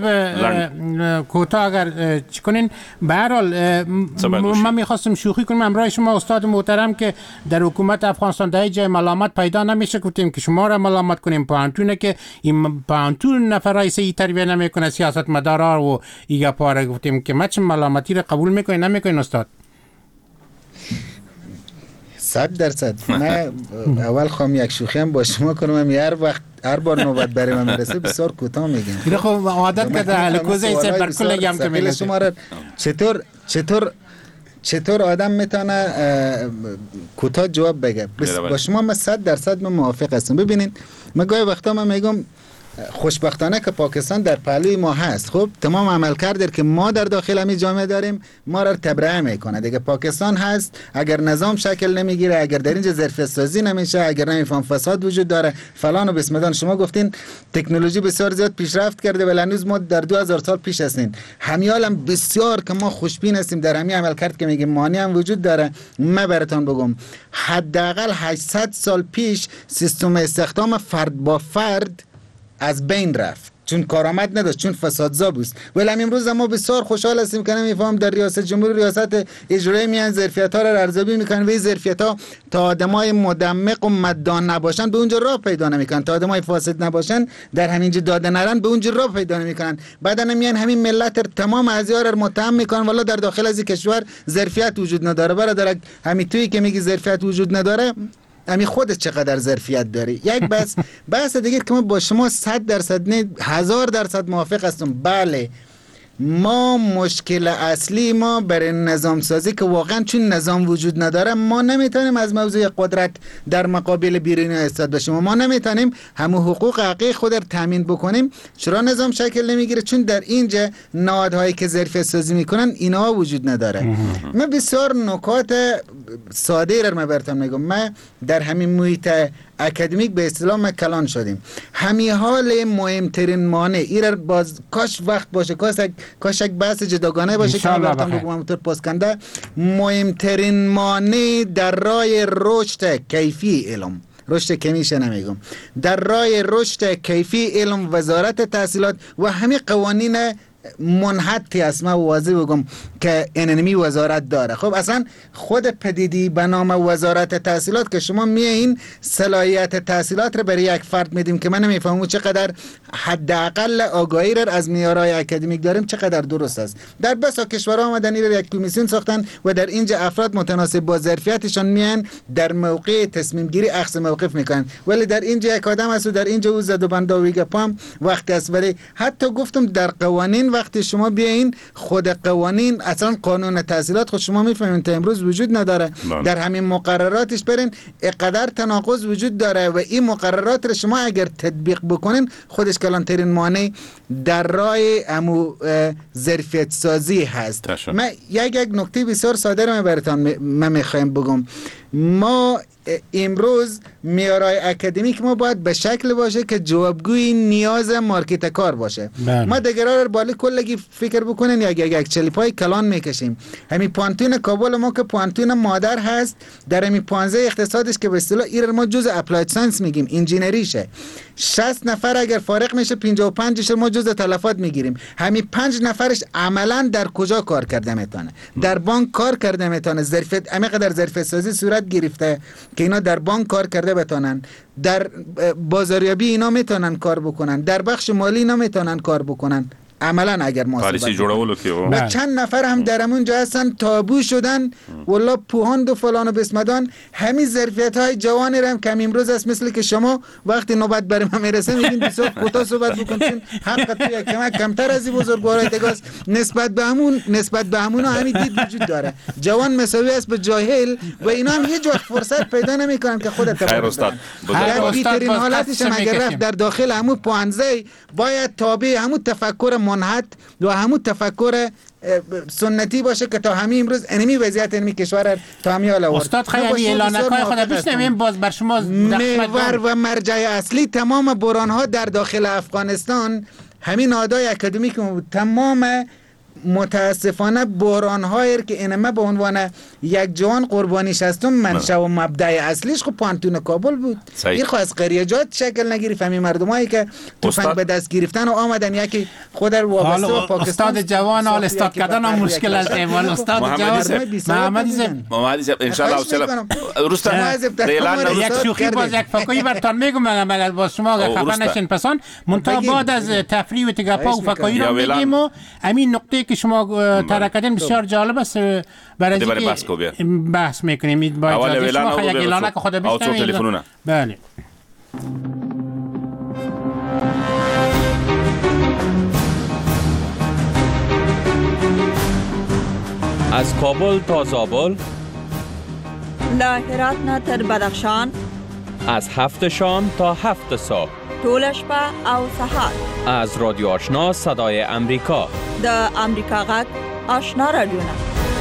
کوتاه اگر چکنین به هر حال من میخواستم شوخی کنم امرای شما استاد محترم که در حکومت افغانستان در جای ملامت پیدا نمیشه گفتیم که شما را ملامت کنیم. پانتونه که این پانتون نفرای سی تربیه نمیکنه سیاست مدارا و ایگا پاره گفتیم که ما چه ملامتی را قبول میکنین نمیکنین استاد؟ 100%. من اول خواهم یک شوخی هم با شما کنم، هر بار نوبت برای من میرسه بسیار کوتاه میگم. خب عادت کرده الکوزای سه بر کل گم که میگه شما را چطور آدم میتونه کوتاه جواب بگه؟ با شما من 100% من موافق هستم. ببینید من گاهی وقتا من میگم خوشبختانه که پاکستان در پهلوی ما هست. خب تمام عملکرد که ما در داخل همین جامعه داریم ما را تبرئه میکنه دیگه. پاکستان هست، اگر نظام شکل نمیگیره، اگر در اینجا ظرفیت سازی نمیشه، اگر نمیفهم فساد وجود داره فلان و بسمدان. شما گفتین تکنولوژی بسیار زیاد پیشرفت کرده ولی هنوز ما در 2000 سال پیش هستیم. همیالم بسیار که ما خوشبین هستیم در همین عملکرد که میگیم مانع هم وجود داره. من براتون بگم حداقل 800 سال پیش سیستم استخدام فرد با فرد از بین رفت چون کارآمد نداشت، چون فسادزا بود. ولی امروز ما بسیار خوشحال هستیم که میفهم در ریاست جمهوری ریاست اجرایی میان ظرفیت‌ها را ارزیابی میکنن و این ظرفیت‌ها تا آدمای مدمق و مدان نباشن به اونجا راه پیدا نمیکنن، تا آدمای فاسد نباشن در همینجا داده نرن به اونجا راه پیدا نمیکنن. بعدن میان همین ملت تمام اعضا را متهم میکنن والا در داخل از کشور ظرفیت وجود نداره. برادر همین تویی که میگی ظرفیت وجود نداره امی خودت چقدر ظرفیت داری؟ یک بحث دیگه که ما با شما 100% نه 1000% موافق هستم. بله ما مشکل اصلی ما برای نظام سازی که واقعا چون نظام وجود نداره ما نمیتونیم از موضوع قدرت در مقابل بیرونی ایستاد باشیم و ما نمیتونیم همون حقوق حقیقی خود را تامین بکنیم. چرا نظام شکل نمیگیره؟ چون در اینجا نهادهایی که ظرفیت سازی میکنن اینها وجود نداره. من بسیار نکات ساده را براتون میگم. من در همین محیط اکادمیک به اصطلاح ما کلان شدیم. همین حال مهمترین مانع ایرر باز کاش وقت باشه، کاش یک بحث جداگانه باشه که براتون بگم همونطور پاسکنده. مهمترین مانع در راه رشد کیفی علم، رشد کمیشه نمیگم، در راه رشد کیفی علم وزارت تحصیلات و همین قوانین منحطی است. من واضح بگم که انمی وزارت داره. خب اصلا خود پدیدی به نام وزارت تحصیلات که شما میایین صلاحیت تحصیلات رو برای یک فرد میدیم که من نمیفهمم چقدر حداقل آگاهی را از معیارهای اکادمیک داریم چقدر درست است. در بسا کشورها آمدن این یک کمیسیون ساختن و در اینجا افراد متناسب با ظرفیتشان میان در موقع تصمیم گیری اخذ موقف میکنن. ولی در اینجا یک آدم است و در اینجا او زد و بنده و ویگپام وقت است. ولی حتی گفتم در قوانین وقتی شما بیاین خود قوانین اصلا قانون تحصیلات خود شما میفهمین تا امروز وجود نداره. در همین مقرراتش برین اقدر تناقض وجود داره و این مقررات رو شما اگر تطبیق بکنین خودش کلانترین مانع در راه امو ظرفیت سازی هست. من یک نکته بسیار ساده رو براتون من میخوایم بگم. ما امروز معیارهای اکادمیک ما باید به شکل باشه که جوابگوی نیاز مارکت کار باشه. ما دیگرها رو بالا کلگی فکر بکنین یک چلیپای کلان میکشیم. همین پانتون کابل ما که پانتون مادر هست در همین 15 اقتصادش که به اصطلاح ایران ما جزء اپلاید ساینس میگیم، انجینریشه. 60 نفر اگر فارغ میشه 55ش ما جزء تلفات میگیریم. همین 5 نفرش عملا در کجا کار کرده میتونه؟ در بانک کار کرده میتونه. ظرفیت همینقدر ظرفیت سازی صورت گرفته که اینا در بانک کار کرده بتونن، در بازاریابی اینا میتونن کار بکنن، در بخش مالی اینا میتونن کار بکنن. عملا اگر پالیسی جوړولو کې و چند نفر هم در همون جا هستن تابو شدن والله پوهاند و فلان و بسمدان. همین ظرفیت های جوانی رو هم که امروز است مثل که شما وقتی نوبت برای ما میرسه میگین بسیار کوتاه صحبت بکن چون حق تو یک کمتر از این بزرگوارای دیگه نسبت به همون همین دید وجود داره. جوان مساوی است به جاهل و اینا هم هیچ وقت فرصت پیدا نمیکنن که خودت خیر استاد در بیترین حالتش هم اگر رفت در داخل همون پوانزه باید تابع همون تفکر منحط و همون تفکر سنتی باشه که تا همین امروز انمی وضعیت انمی کشور تا همین حال آورد. استاد خیلی اعلانکای خود بشنویم باز بر شما محور و مرجع اصلی تمام بحران ها در داخل افغانستان همین نهادهای اکادمیک بود. تمام متاسفانه بحران هایی که اینما به عنوان یک جوان قربانیش هستم منشأ و مبدأ اصلیش خب پانتون کابل بود. این خو از قریجات شکل نگیری فهمی مردمایی که تفنگ به دست گرفتن و آمدن یکی خود رو وابسته به پاکستان. استاد جوان حال استاد کردن هم مشکل است. اول استاد جوان محمد زب ان شاء الله روستا اعلان یک شوخی باز یک فکری براتون میگم اگر با شما خفه نشین پسان منتها بعد از تفریح و تگاپا و فکری رو میگیم و همین نقطه که شما طرح کردین بسیار جالب است برای اینکه بحث میکنیم. با اجازه شما یک اعلانه که خود بشنوید. بله. از کابل تا زابل، له هرات نه تر بدخشان، از 7 شام تا 7 صبح، طول شپه او سهار. از رادیو آشنا صدای امریکا. د امریکا غږ آشنا رادیو نه.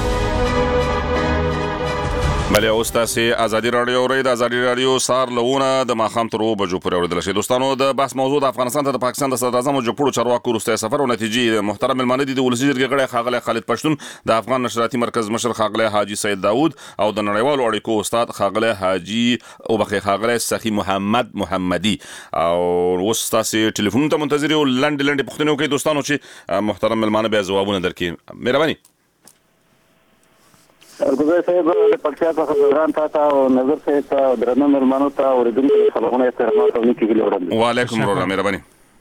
بله اوس تاسو ازادي رادیو اورئ. د ازادي رادیو سار لونه د ماخام تر 2 بجو پورې اوریدل شي. دوستانو د بحث موضوع د افغانستان ته د پاکستان د صدر اعظم او جوړو چارواکو وروسته سفر او نتیجې محترم ملمانه دي د ولسی جرګې غړي خاغله خالد پښتون، د افغان نشراتي مرکز مشر خاغله حاجی سید داوود او د نړیوالو اړیکو استاد خاغله حاجی او بخي خاغله سخی محمد محمدي. او اوس تاسو ټلیفون ته منتظر یو لنډ پوښتنه کوي دوستانو چې محترم ملمانه به جوابونه درکړي. مهرباني. ارګوزای صاحب د پکتیا څخه ځان ته او نظر صاحب ته درنه ملمانو ته اوریدونکو سلامونه احترامات او نیکی ویل وړاندې. وعلیکم السلام. مهرباني.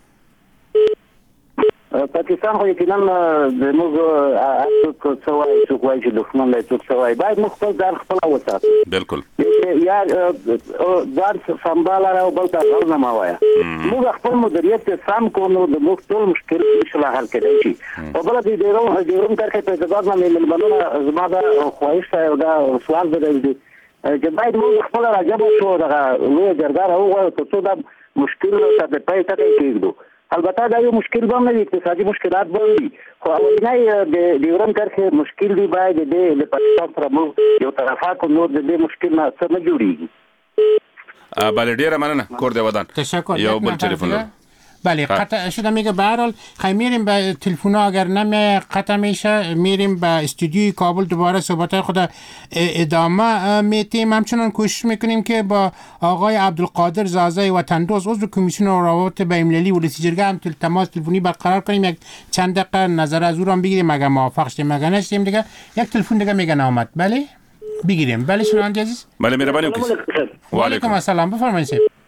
پاکستان خو یقینا د موږ څوک څوک وایي چې دښمن له څوک وایي باید مختص ځان خپل وساتو. بالکل. یا ځان سمبال راو بل څه نه ما وایا. موږ خپل مدیریت سم کوو د موږ ټول مشکل انشاءالله حل کېدای شي. او بل دې ډیرو ترکه په ځباب نه ملمنونه زما دا خواهش او دا سوال دی چې باید موږ خپل راجب شو دا لوی جرګه راوغواړو ته څه د مشکل ته په پای ته کېږو. البته دا یو مشکل به نه اقتصادي مشکلات به وي خو اولنۍ د ډیورن کرښې مشکل دی باید د پاکستان سره موږ یو طرفات نور د دې مشکل نه څه نه جوړیږي. بله ډیره مننه. کور دی ودان. تشکر. یو بل تلفن. بله قطع شده میگه به هر حال میریم به تلفن ها اگر نمی قطع میشه میریم به استودیوی کابل دوباره صحبت خود ادامه میتیم. همچنان کوشش میکنیم که با آقای عبدالقادر زازای وطندوز عضو کمیسیون روابط بین‌المللی ولسی جرگه هم تماس تلفنی برقرار کنیم، یک چند دقیقه نظر از او را بگیریم اگر موافق شدیم اگر نشدیم دیگه یک تلفن دیگه میگن آمد. بله بگیریم. بله شنونده عزیز. بله مهربانی. و علیکم السلام. بفرمایید.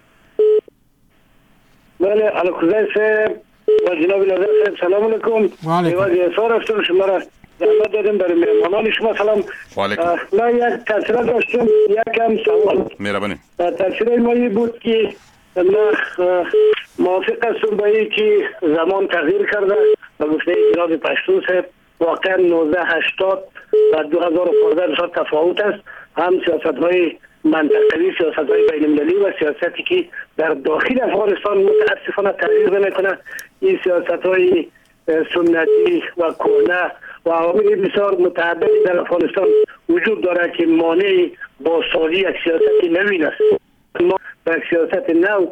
بله علیکم صاحب و جناب نظر صاحب سلام علیکم. و علیکم. اصرار هستم شما را زحمت دادیم برای مهمانان شما سلام. و علیکم. من یک تاثیرات داشتم یکم سوال. مهربانی. تاثیر مایی بود که من موافق هستم با این که زمان تغییر کرده و گفته جناب پشتون صاحب واقعا 1980 و 2015 بسیار تفاوت است. هم سیاست های منطقوی، سیاست های بین المللی و سیاستی که در داخل افغانستان متاسفانه تغییر نمیکنه. این سیاست های سنتی و کهنه و عوامل بسیار متعددی در افغانستان وجود داره که مانع با سازی یک سیاست نوین است. ما یک سیاست نو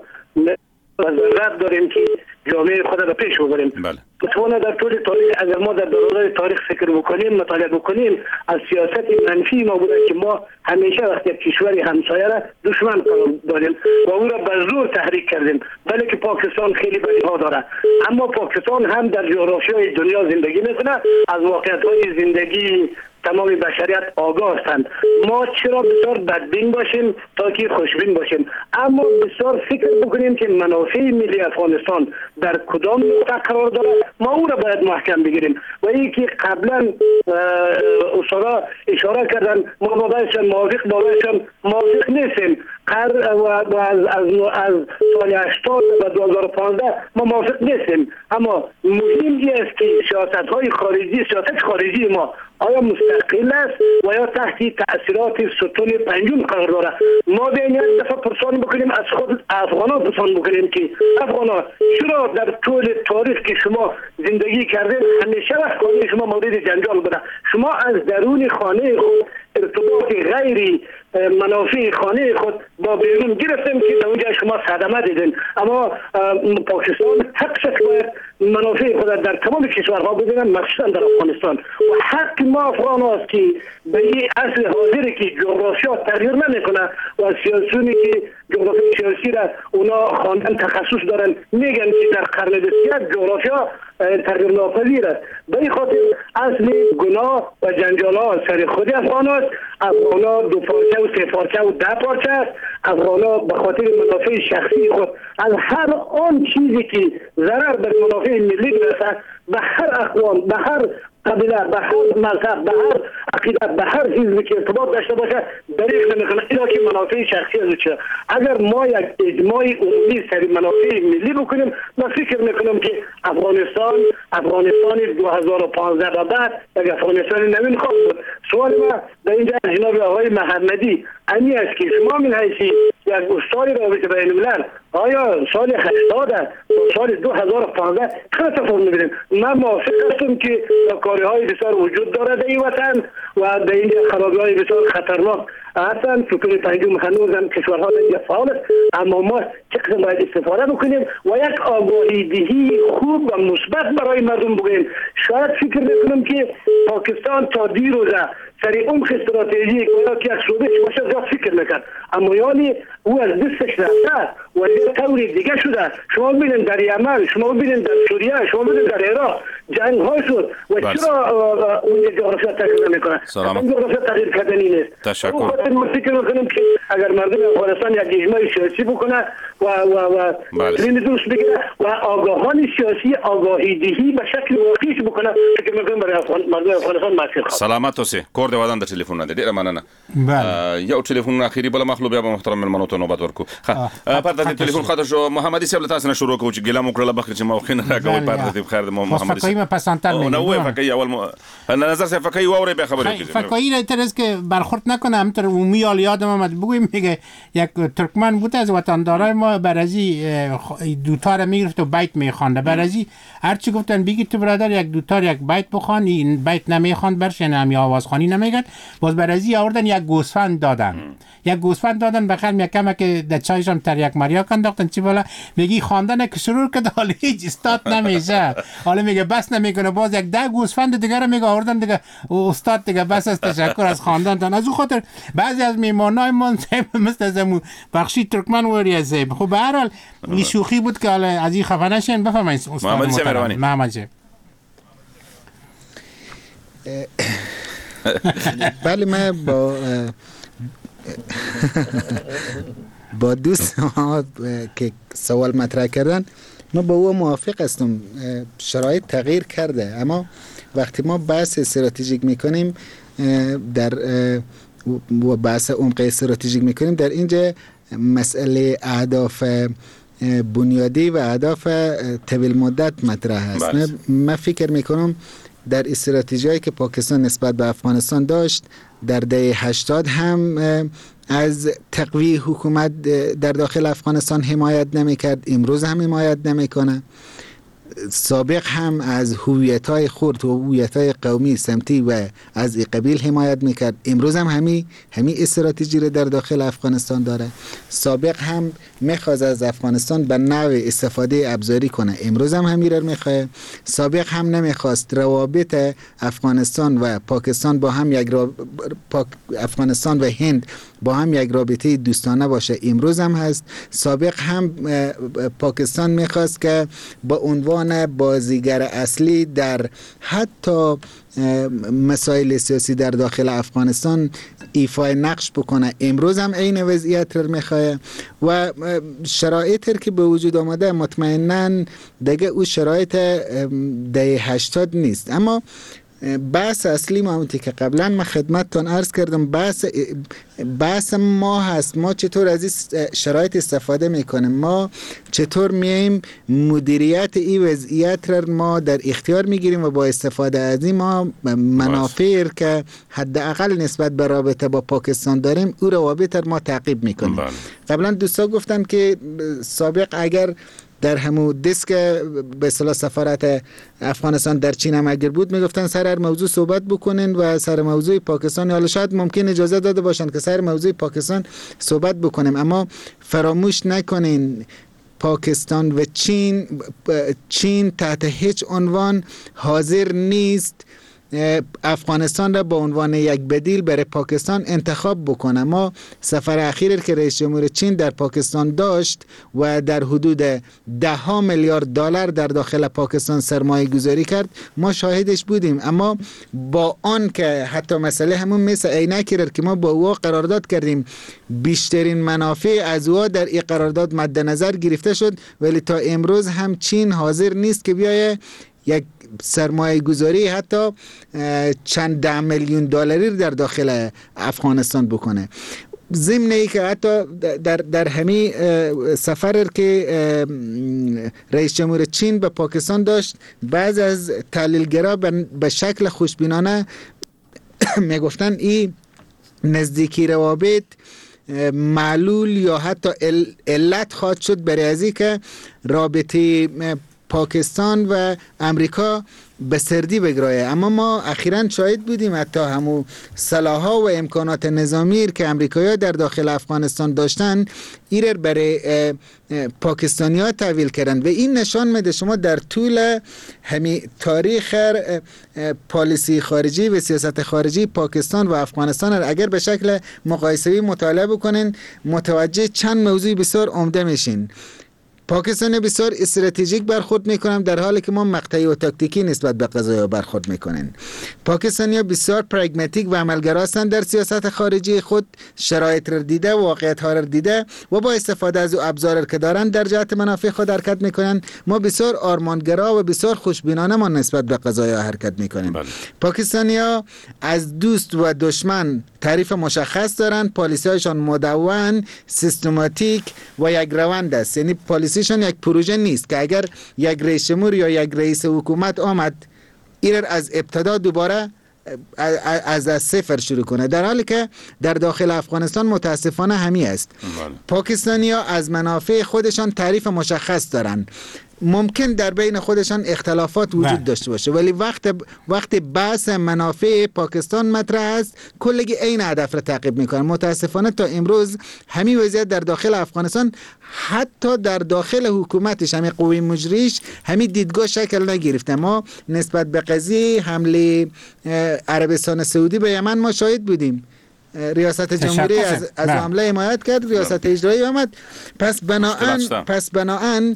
ضرورت داریم که جامعه خود را پیش ببریم. بله. متوانا در طول تاریخ اگر ما در دوران تاریخ فکر بکنیم مطالعه بکنیم از سیاست منفی ما بوده که ما همیشه وقتی یک کشور همسایه را دشمن قرار دادیم و او را به زور تحریک کردیم. بله که پاکستان خیلی بدیها داره اما پاکستان هم در جغرافیای دنیا زندگی میکنه، از واقعیت‌های زندگی تمام بشریت آگاه هستند. ما چرا بسیار بدبین باشیم تا که خوشبین باشیم، اما بسیار فکر بکنیم که منافع ملی افغانستان در کدام نقطه قرار داره ما او را باید محکم بگیریم. و این که قبلا استادا اشاره کردن ما بابایشان موافق نیستیم و از سال 80 و 2015 ما موافق نیستیم، اما مهم است که سیاست خارجی ما آیا مستقل است و یا تحت تأثیرات ستون پنجم قرار داره. ما باید یک دفعه پرسان بکنیم از خود افغانان پرسان بکنیم که افغانان چرا در طول تاریخ که شما زندگی کردین همیشه وقت خانه شما مورد جنجال بوده؟ شما از درون خانه خود ارتباط غیر منافع خانه خود با بیرون گرفتیم که در اونجا شما صدمه دیدین، اما پاکستان حق باید منافع خود در تمام کشورها ببینن مخصوصا در افغانستان و حق ما افغان است که به این اصل حاضری که جغرافیا تغییر نمیکنه و سیاسیونی که جغرافی سیاسی را اونا خواندن تخصص دارن میگن که در قرن 21 جغرافیا تغییر ناپذیر است. به این خاطر اصل گناه و جنجال ها سر خود افغان است. افغان ها 2 پارچه و 3 پارچه و 10 پارچه است. افغان ها به خاطر منافع شخصی خود از هر آن چیزی که ضرر به منافع ملی برسد به هر اقوام، به هر قبیله، به هر مذهب، به هر عقیده، به هر چیزی که ارتباط داشته باشه دریغ نمیکنه اینا که منافع شخصی از چه. اگر ما یک اجماع عمومی سر منافع ملی بکنیم من فکر میکنم که افغانستان 2015 و بعد یک افغانستان نوین خواهد بود. سوال ما در اینجا جناب آقای محمدی امی است که شما من حیثی یک استاد رابطه بین الملل آیا سال 80 با سال 2015 چه تفاوت می‌بینیم؟ من موافق هستم که کاری‌های بسیار وجود دارد در این وطن و در این خرابی‌های بسیار خطرناک هستند. فکر تنظیم هنوز هم کشورها در فعال است، اما ما چه قسم باید استفاده بکنیم و یک آگاهی دهی خوب و مثبت برای مردم بگیم. شاید فکر میکنم که پاکستان تا دیروز سری عمق استراتژیک و یا که یک صوبه باشه زیاد فکر میکرد، اما یعنی او از دستش رفته و یک طور دیگه شده. شما ببینید در یمن، شما ببینید در سوریه، شما ببینید در عراق جنگ ها شد و چرا اون جغرافیا تغییر نمیکنه؟ اون جغرافیا تغییر کردنی نیست. تشکر. ما فکر میکنم که اگر مردم افغانستان یک اجماع سیاسی بکنه و ترین درست بگیره و آگاهان سیاسی آگاهی دهی به شکل واقعیش بکنه، فکر میکنم برای مردم افغانستان مسیر خواهد. سلامت اوسه. کور دی ودان د ټلیفون نه ډیره مننه. یو ټلیفون اخیری بل مخلوب بیا محترم ملمنو ته نوبت ورکو. پرته د ټلیفون خاطر شو محمدي صاحب تاسو نه شروع کوو چې ګلام وکړه بخیر چې موخین راګوي پرته د خیر محمدي صاحب ما پسندتر نه وای فکر اول نظر صاحب فکر اوري به خبره کیږي فکر ترس که برخورد نکنه همطور عمومی حال یادم اومد بگویم میگه یک ترکمن بود از وطندارای ما برازی دوتا رو میگرفت و بیت میخوانده. برازی هرچی گفتن بگی تو برادر یک دوتا یک بیت بخوان، این بیت نمیخواند برشن همی آوازخوانی نمیگن. باز برازی آوردن یک گوسفند دادن، یک گوسفند دادن بخیر میکمه که در چایشان تر یک مریا انداختن چی بالا میگی خواندن که شروع کرد حالا هیچ استاد نمیشه، حالا میگه بس نمیکنه. باز یک ده گوسفند دیگه رو میگه آوردن دیگه استاد دیگه بس از تشکر از خواندن. از اون خاطر بعضی از میمانای من مثل زمون بخشی ترکمن وری زیب. خب به هر حال این شوخی بود که حالا از این خفه نشین. بفرمایید استاد محمد جان. بله من با دوست که سوال مطرح کردن ما با او موافق هستم. شرایط تغییر کرده، اما وقتی ما بحث استراتژیک میکنیم و بحث عمق استراتژیک میکنیم در اینجا مسئله اهداف بنیادی و اهداف طویل مدت مطرح هست. من فکر میکنم در استراتژیایی که پاکستان نسبت به افغانستان داشت در دهه 80 هم از تقویه حکومت در داخل افغانستان حمایت نمیکرد، امروز هم حمایت نمیکنه. سابق هم از هویت‌های خرد و هویت‌های قومی سمتی و از این قبیل حمایت میکرد، امروز هم همین استراتژی رو در داخل افغانستان داره. سابق هم میخواست از افغانستان به نوع استفاده ابزاری کنه، امروز هم همین رو میخواد. سابق هم نمیخواست روابط افغانستان و پاکستان با هم افغانستان و هند با هم یک رابطه دوستانه باشه، امروز هم هست. سابق هم پاکستان میخواست که با عنوان بازیگر اصلی در حتی مسائل سیاسی در داخل افغانستان ایفای نقش بکنه، امروز هم این وضعیت رو میخواه. و شرایطی که به وجود آمده مطمئناً دیگه او شرایط دهه 80 نیست. اما بحث اصلی ما همونطور که قبلا من خدمتتون عرض کردم بحث ما هست، ما چطور از این شرایط استفاده میکنیم، ما چطور میایم مدیریت این وضعیت را ما در اختیار میگیریم و با استفاده از این ما منافع که حداقل نسبت به رابطه با پاکستان داریم او روابط را ما تعقیب میکنیم. قبلا دوستا گفتن که سابق اگر در همون دسک به اصطلاح سفارت افغانستان در چین هم اگر بود میگفتن سر هر موضوع صحبت بکنین و سر موضوع پاکستان، حالا شاید ممکن اجازه داده باشن که سر موضوع پاکستان صحبت بکنیم، اما فراموش نکنین پاکستان و چین تحت هیچ عنوان حاضر نیست افغانستان را به عنوان یک بدیل برای پاکستان انتخاب بکنه. ما سفر اخیری که رئیس جمهور چین در پاکستان داشت و در حدود 10 میلیارد دلار در داخل پاکستان سرمایه گذاری کرد، ما شاهدش بودیم. اما با آن که حتی مسئله همون مثل عینکی را که ما با او قرارداد کردیم بیشترین منافع از او در این قرارداد مد نظر گرفته شد، ولی تا امروز هم چین حاضر نیست که بیایه یک سرمایه گذاری حتی چند 10 میلیون دلاری در داخل افغانستان بکنه. ضمن ای که حتی در همین سفر که رئیس جمهور چین به پاکستان داشت، بعض از تحلیلگرا به شکل خوشبینانه میگفتن این نزدیکی روابط معلول یا حتی علت خواهد شد برای ازی که رابطه پاکستان و امریکا به سردی بگرایه. اما ما اخیراً شاهد بودیم حتی همون سلاح‌ها و امکانات نظامی که امریکایی‌ها در داخل افغانستان داشتن ایرر برای پاکستانی‌ها تحویل کردن و این نشان میده شما در طول همین تاریخ پالیسی خارجی و سیاست خارجی پاکستان و افغانستان اگر به شکل مقایسه‌ای مطالعه بکنین متوجه چند موضوع بسیار عمده میشین. پاکستان بسیار استراتژیک برخورد میکنن در حالی که ما مقطعی و تاکتیکی نسبت به قضایا برخورد میکنن. پاکستانی‌ها بسیار پرگماتیک و عملگرا هستند در سیاست خارجی خود، شرایط را دیده، واقعیت‌ها را دیده و با استفاده از ابزار که دارن در جهت منافع خود حرکت میکنن. ما بسیار آرمانگرا و بسیار خوشبینانه ما نسبت به قضایا حرکت میکنیم. پاکستانی‌ها از دوست و دشمن تعریف مشخص دارن، پالیسی‌هاشون مدون، سیستماتیک و یک روند است. یعنی پالیسیشون یک پروژه نیست که اگر یک رئیس جمهور یا یک رئیس حکومت آمد ایرر از ابتدا دوباره از صفر شروع کنه، در حالی که در داخل افغانستان متاسفانه همین است. پاکستانی‌ها از منافع خودشان تعریف مشخص دارن. ممکن در بین خودشان اختلافات وجود داشته باشه ولی وقت بحث منافع پاکستان مطرح است کلگی این هدف را تعقیب میکنن. متاسفانه تا امروز همین وضعیت در داخل افغانستان حتی در داخل حکومتش همین قوی مجریش همین دیدگاه شکل نگرفته. ما نسبت به قضیه حمله عربستان سعودی به یمن ما شاهد بودیم. ریاست جمهوری از حمله حمایت کرد، ریاست اجرایی آمد. پس بناهن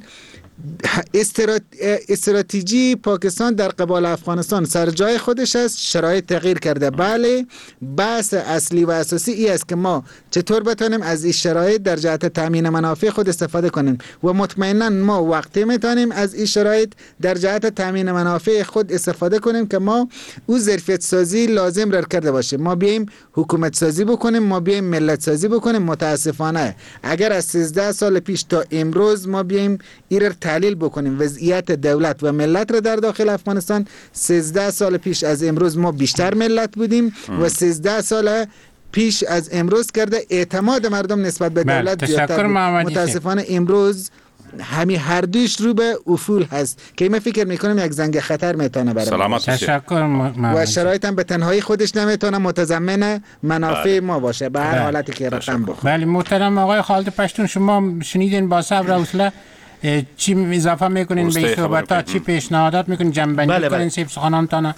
استراتژی پاکستان در قبال افغانستان سر جای خودش است، شرایط تغییر کرده. بله، بحث اصلی و اساسی ای است که ما چطور بتونیم از این شرایط در جهت تامین منافع خود استفاده کنیم و مطمئنا ما وقتی میتونیم از این شرایط در جهت تامین منافع خود استفاده کنیم که ما او ظرفیت سازی لازم را کرده باشیم. ما بیایم حکومت سازی بکنیم، ما بیایم ملت سازی بکنیم. متاسفانه اگر از 13 سال پیش تا امروز ما بیایم ایرر تحلیل بکنیم وضعیت دولت و ملت را در داخل افغانستان، 13 سال پیش از امروز ما بیشتر ملت بودیم و 13 سال پیش از امروز کرده اعتماد مردم نسبت به دولت زیادتر. متاسفانه امروز همین هر دوش رو به افول هست که من فکر میکنم یک زنگ خطر میتونه برای تشکر و شرایط هم به تنهایی خودش نمیتونه متضمن منافع ما باشه به هر حالتی که رقم بخوره. بله محترم آقای خالد پشتون، شما شنیدین با صبر و حوصله چی اضافه میکنین به این صحبت‌ها؟ چی پیشنهادات میکنین؟ جنبندی میکنین سیب سخنانتان؟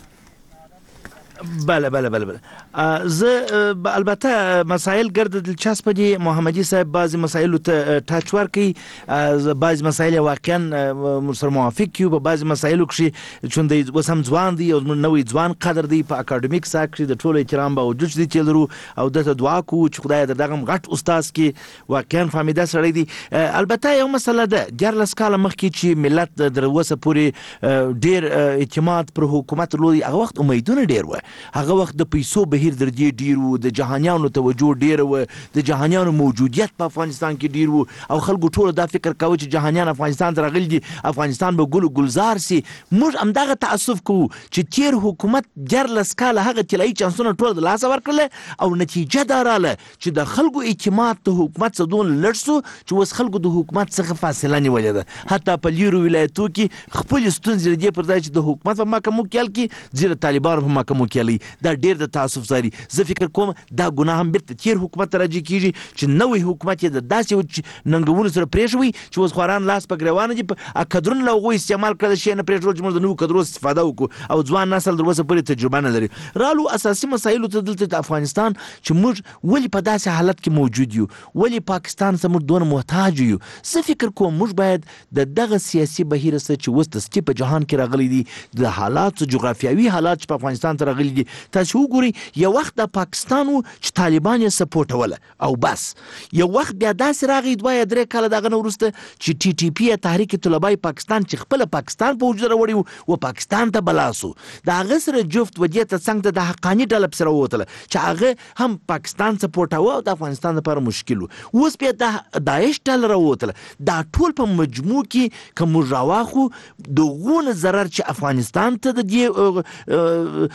بله زه البته مسائل گرد دلچسپ دي. محمدي صاحب بعضی مسائل ته ټاچ ورکي، بعضی مسائل واقعا سره موافق یو، په بعضی مسائلو کې چې وسم ځوان دي او نوې ځوان قدر دي په اکیډمیک ساک کې د ټولو احترام باوجود دي چې لرو او دته دعا کو چې خدای دغه غټ استاد کې واقعا فهمیده سره دي. البته یو مسله ده 14 کال مخکې چې ملت در وسه پوری ډیر اعتماد پر حکومت لري، هغه وخت امیدونه ډیر و، هغه وخت د پیسو بهیر در دې ډیر و، د جهانیانو توجه ډیر و، د جهانیانو موجودیت په افغانستان کې ډیر و او خلکو ټول دا فکر کاوه چې جهانیان افغانستان ته راغلي دي، افغانستان به ګل ګلزار سي. موږ همدغه تعصب کوو چې تیر حکومت 14 کال هغه طلایي چانسونه ټول د لاسه ورکړل او نتیجه دا رااله چې د خلکو اعتماد د حکومت څخه دون لړ سو چې اوس خلکو د حکومت څخه فاصله نیولې ده. حتی په لیرو ولایتو کې خپل ستونزې دې پر ځای چې د حکومت په محکمو کې حل کړي، ځینې طالبان په محکمو کې حلوي. دا ډېر د تعصب ځای. زه فکر کوم دا ګناه هم بیرته تیر حکومت ته راجع کېږي چې نوی حکومت یې د داسې ننګونو سره پرېښوي چې اوس خواران لاس په ګرېوانه دي، کدرونه له هغوی استعمال کړه شی نه پرېښول چې موږ د نوو کدرو استفاده وکړو او ځوان نسل در اوسه پورې تجربه نه لري. رالو اساسي مسایلو ته دلته د افغانستان چې موږ ولې په داسې حالت کې موجود یو، ولې پاکستان ته موږ دونه محتاج یو. زه فکر کوم موږ باید د دغه سیاسي بهیر سره چې اوس د سټي په جهان کې راغلي دي، د حالات جغرافیاوي حالات چې په افغانستان ته راغلي دي، تاسو وګورئ یو وخت د پاکستان و چې طالبان یې سپورټوله او بس، یو وخت بیا داسې راغی 2-3 کاله دغه نه وروسته چې ټي ټي پي تحریک طلبای پاکستان چې خپل پاکستان په وجود راوړی و پاکستان ته بلاسو، د هغه سره جفت ودې ته څنګه د حقاني ډله سره ووتله چې هغه هم پاکستان سپورټاوه او د افغانستان لپاره مشکل و. اوس بیا د داعش ډله راووتله. دا ټول په مجموع کې که موږ راواخو دغونه ضرر چې افغانستان ته د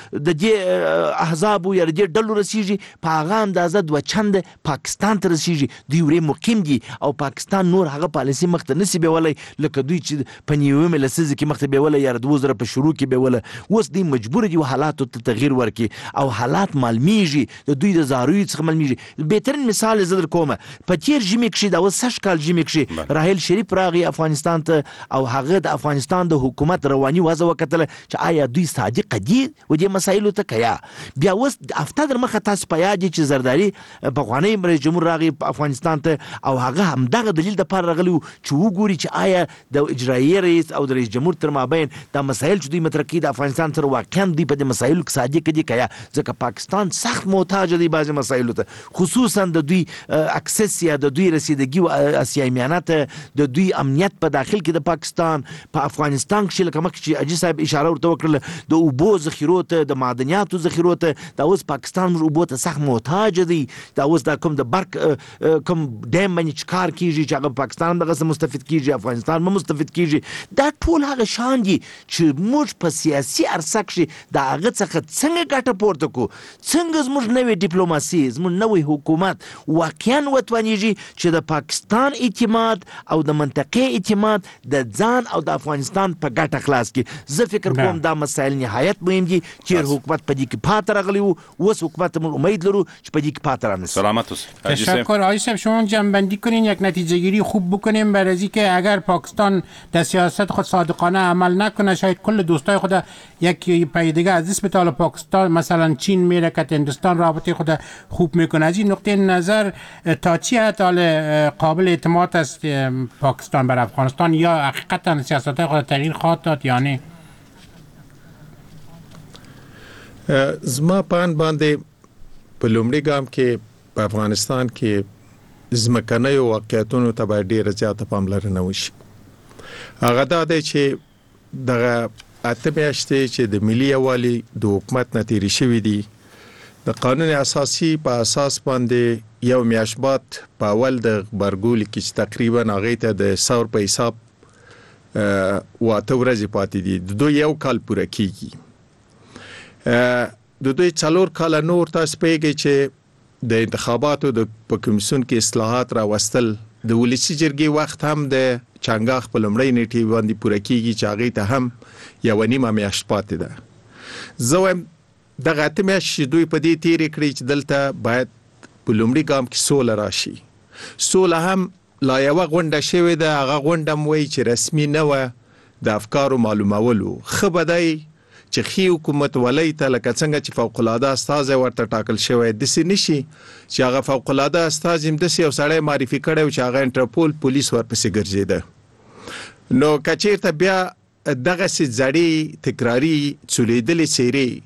دې احزاب یا دې ډلو رسیږي په هغه اندازه دوه چنده پاکستان ته رسیږي. دوی ورې مقیم دي او پاکستان نور هغه پالیسي مخته نسی بیولای لکه دوی چې په نیومه لسیزه کې مخته بیولای یا 2000 په شروع کې بیولای. اوس دوی مجبور دي حالاتو ته تغییر ورکړي او حالات معلومیږي د دوی د زاروی څخه معلومیږي. بهترین مثال زه در کوم په تیر جمی کې دا اوس 6 کال جمی کې راحیل شریف راغی افغانستان ته او هغه د افغانستان د حکومت رواني وضع وکتل چې آیا دوی صادق دي و دې مسایلو ته کیا. بیا اوس هفته در مخه تاسو په یاد چې زرداری په غواني رئیس جمهور راغی افغانستان ته او هغه هم دغه دلیل د پر راغلی چې وګوري چې آیا د اجرایي رئیس او د رئیس جمهور تر مابین د مسایل چې دوی مطرح کړي د افغانستان سره واقعا دوی په دې مسایلو کې صادق دي کیا. ځکه پاکستان سخت محتاج دی بعضی مسایلو ته خصوصا د دوی اکسس یا د دوی رسیدګي او اسیای میانات د دوی امنیت په داخل کې د پاکستان په افغانستان کې لکه مخکې چې اجي صاحب اشاره ورته وکړه د اوبو ذخیرو ته د معدنیاتو ذخیرو ته دا اوس پاکستان موږ اوبو ته سخت محتاج دی. دا اوس دا کوم د برق کوم ډیم باندې چې کار کیږي چې هغه پاکستان دغه مستفید کیږي افغانستان هم مستفید کیږي. دا ټول هغه شان دي چې موږ په سیاسي عرصه کې دا هغه څخه څنګه ګټه پورته کو څنګه زموږ نوې ډیپلوماسي زموږ نوې حکومت واقعا وتوانیږي چې د پاکستان اعتماد او د منطقې اعتماد د ځان او د افغانستان په ګټه خلاص کړي. زه فکر کوم دا مسایل نهایت مهم دي چې حکومت په دې کې پاتې راغلی وو. اوس حکومت موږ امید لرو چې په دې کې پاتې رانشي. سلامت اوسه. تشکر آقای صاحب شما جنبندی کنین یک نتیجه گیری خوب بکنیم برای اینکه اگر پاکستان در سیاست خود صادقانه عمل نکنه شاید کل دوستای خود یک پای دیگه از دست بتاله پاکستان مثلا چین میره که هندوستان رابطه خود خوب میکنه. از این نقطه نظر تا چی حد قابل اعتماد است پاکستان بر افغانستان یا حقیقتا سیاست خود تغییر خواهد داد یا نه؟ زما پان باندې په لومړي ګام کې په افغانستان کې ځمکنۍ واقعیتونو ته باید ډېره زیاته پاملرنه وشي. هغه دا دی چې دغه اته میاشتې چې د ملي یووالي د حکومت نه تېرې شوي دي د قانون اساسي په اساس باندې یو میاشت بعد په اول د غبرګولي کې چې تقریبا هغې ته د ثور په حساب واته ورځې پاتې دي د دوی یو کال پوره کېږي. د دوی 4 کاله نور تاسو پیږئ چې د انتخاباتو د په کمیسیون کې اصلاحات راوستل د ولسی جرګې وخت هم د چنګاخ په لومړۍ نیټې باندې پوره کېږي چې هغې ته هم یوه نیمه میاشت پاتې ده. زه وایم دغه اته میاشتې چې دوی په دې تېرې کړې چې دلته باید په لومړي ګام کې سوله راشي. سوله هم لا یوه غونډه شوې ده هغه غونډه هم وایي چې رسمي نه وه د افکارو معلومولو. ښه به دی چې خي حکومت ولای ته لکه څنګه چې فوق العاده استازی ورته ټاکل شوی داسې نشي چې هغه فوق العاده استازی هم داسې یو سړی معرفي کړی چې هغه انټرپول پولیس ورپسې ګرځېده. نو که چېرته بیا دغسې زړې تکراري څولیدلې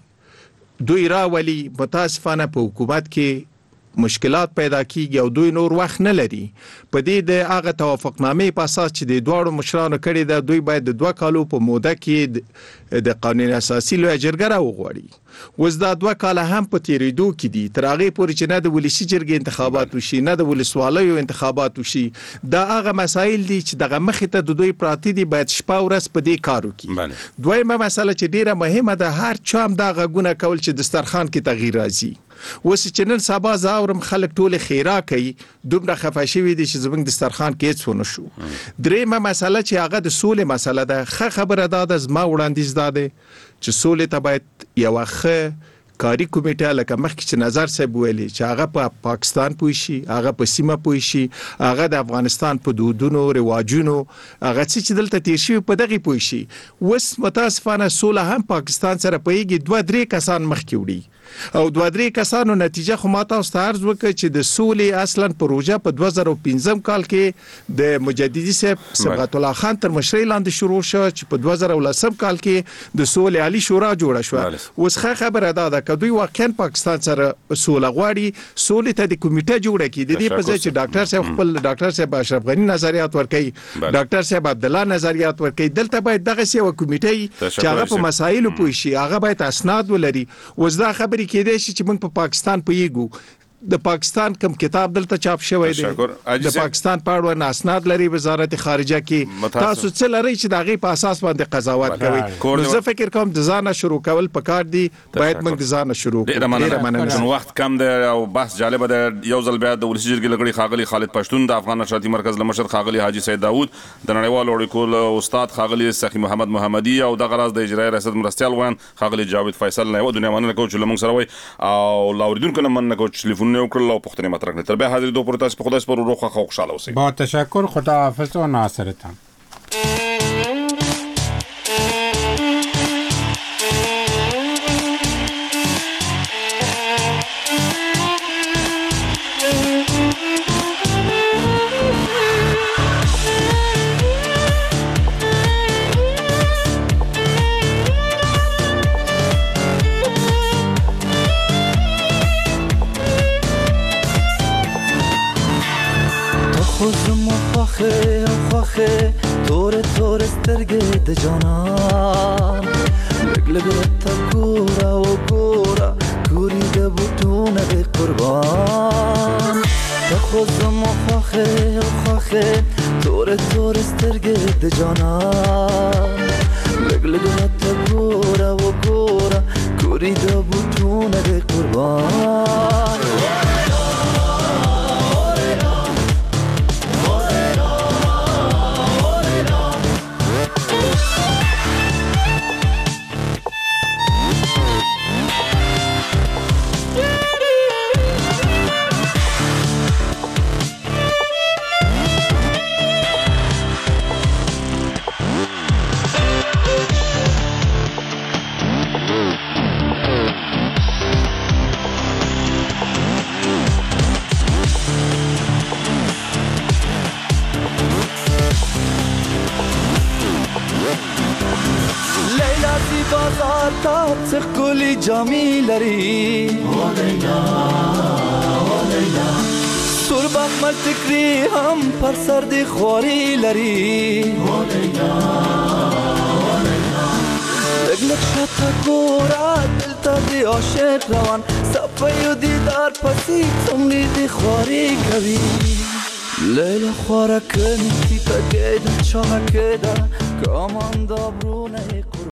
څېرې دوی راولي متاسفانه په حکومت کې مشکلات پیدا کیږي او دوی نور وخت نه لري. په دې د هغه توافقنامې په اساس چې د دواړو مشرانو کړي ده دوی باید د 2 کالو په موده کې د قانون اساسي لویه جرګه راوغواړي. اوس دا 2 کاله هم په تېرېدو کې دي تر هغې پورې چې نه د ولسي جرګې انتخابات وشي نه د ولسوالیو انتخابات وشي. دا هغه مسایل دي چې دغه مخې ته د دوی پراته دي باید شپه ورځ په دې کار وکړي. دویمه مسله چې ډیره مهمه ده هر چا هم دا غږونه کول چې دسترخوان کې تغییر راځي. اوس چې نن سبا زه اورم خلک ټولې خیرا کوي دومره خفه شوي دي چې زموږ دسترخوان کې هېڅ ونه شو. درېیمه مسله چې هغه د سولې مسله ده ښه خبره دا ده زما وړاندیز دا دی چې سولې ته باید یوه ښه کاری کمیټه لکه مخکې چې نظر صاحب ویلي چې هغه په پاکستان پوه شي هغه په سیمه پوه شي هغه د افغانستان په دودونو رواجونو هغه چې دلته تیر شوي په دغې پوه شي. اوس متاسفانه سوله هم پاکستان سره پوهېږي 2-3 کسان مخکې وړي او 2-3 کسانو نتیجه خو ما تاسو ته عرض وکړ چې د سولې اصلا پروژه په 2015 کال کې د مجددي صاحب صبغت الله خان تر مشرۍ لاندې شروع شو چې په 2010 کال کې د سولې عالی شورا جوړه شوه. اوس ښه خبره دا ده که دوی واقعا پاکستان سره سوله غواړي سولې ته د کمیټه جوړه کړي. د دې په ځای چې ډاکټر صاحب خپل ډاکټر صاحب اشرف غني نظریات ورکوي ډاکټر صاحب عبدالله نظریات ورکوي دلته باید دغسې یوه کمیټه چې هغه په مسایلو پوه شي هغه باید اسناد ولري. اوس دا خبرې کېدای شي چې موږ په پاکستان پوهېږو د پاکستان کوم کتاب دلته چاپ شوی دی د پاکستان په اړه اسناد لري وزارت خارجه کې تاسو څه لري چې د هغې په اساس باندې قضاوت کوي نو زه فکر کوم د ځانه شروع کول پکار دي باید موږ د ځانه شروع کړو وخت کم دی او بحث جالب دی یو ځل بیا د ولسي جرګې لغړي ښاغلي خالد پښتون د افغان نشراتي مرکز له مشر ښاغلي حاجي سید داود د نړیوالو اړیکو له استاد ښاغلي سخي محمد محمدي او دغه راز د اجرایي ریاست مرستیال ویان ښاغلي جاوید فیصل نه یوه دنیا مننه کوو چې له موږ سره وایي او له اورېدونکو نه مننه کوو چې ټلیفونونه یې وکړل او پوښتنې مطرح کړې تر بیا حاضرېدو پورې تاسو په خدای سپارو روغ خوښ او خوشحاله اوسئ با تشکر خداحافظ و ناصرتان تور سترګې د جانان لګ لګ راته ګوره وګوره ګوري د بوټونه د قربان ته خو زما خوښې تور سترګې د جانان لګ لګ راته ګوره وګوره ګوري د بوټونه د قربان څخکولی جامی لري سور بخمل تکری هم پر سر دی خواری لري لگلک شتا گورا دلتا دی عاشق روان صفیو دیدار پسی تملی دی خواری کوي لیلا خوارا کنی تی پا گیدن چاها کدا کامان دابرونه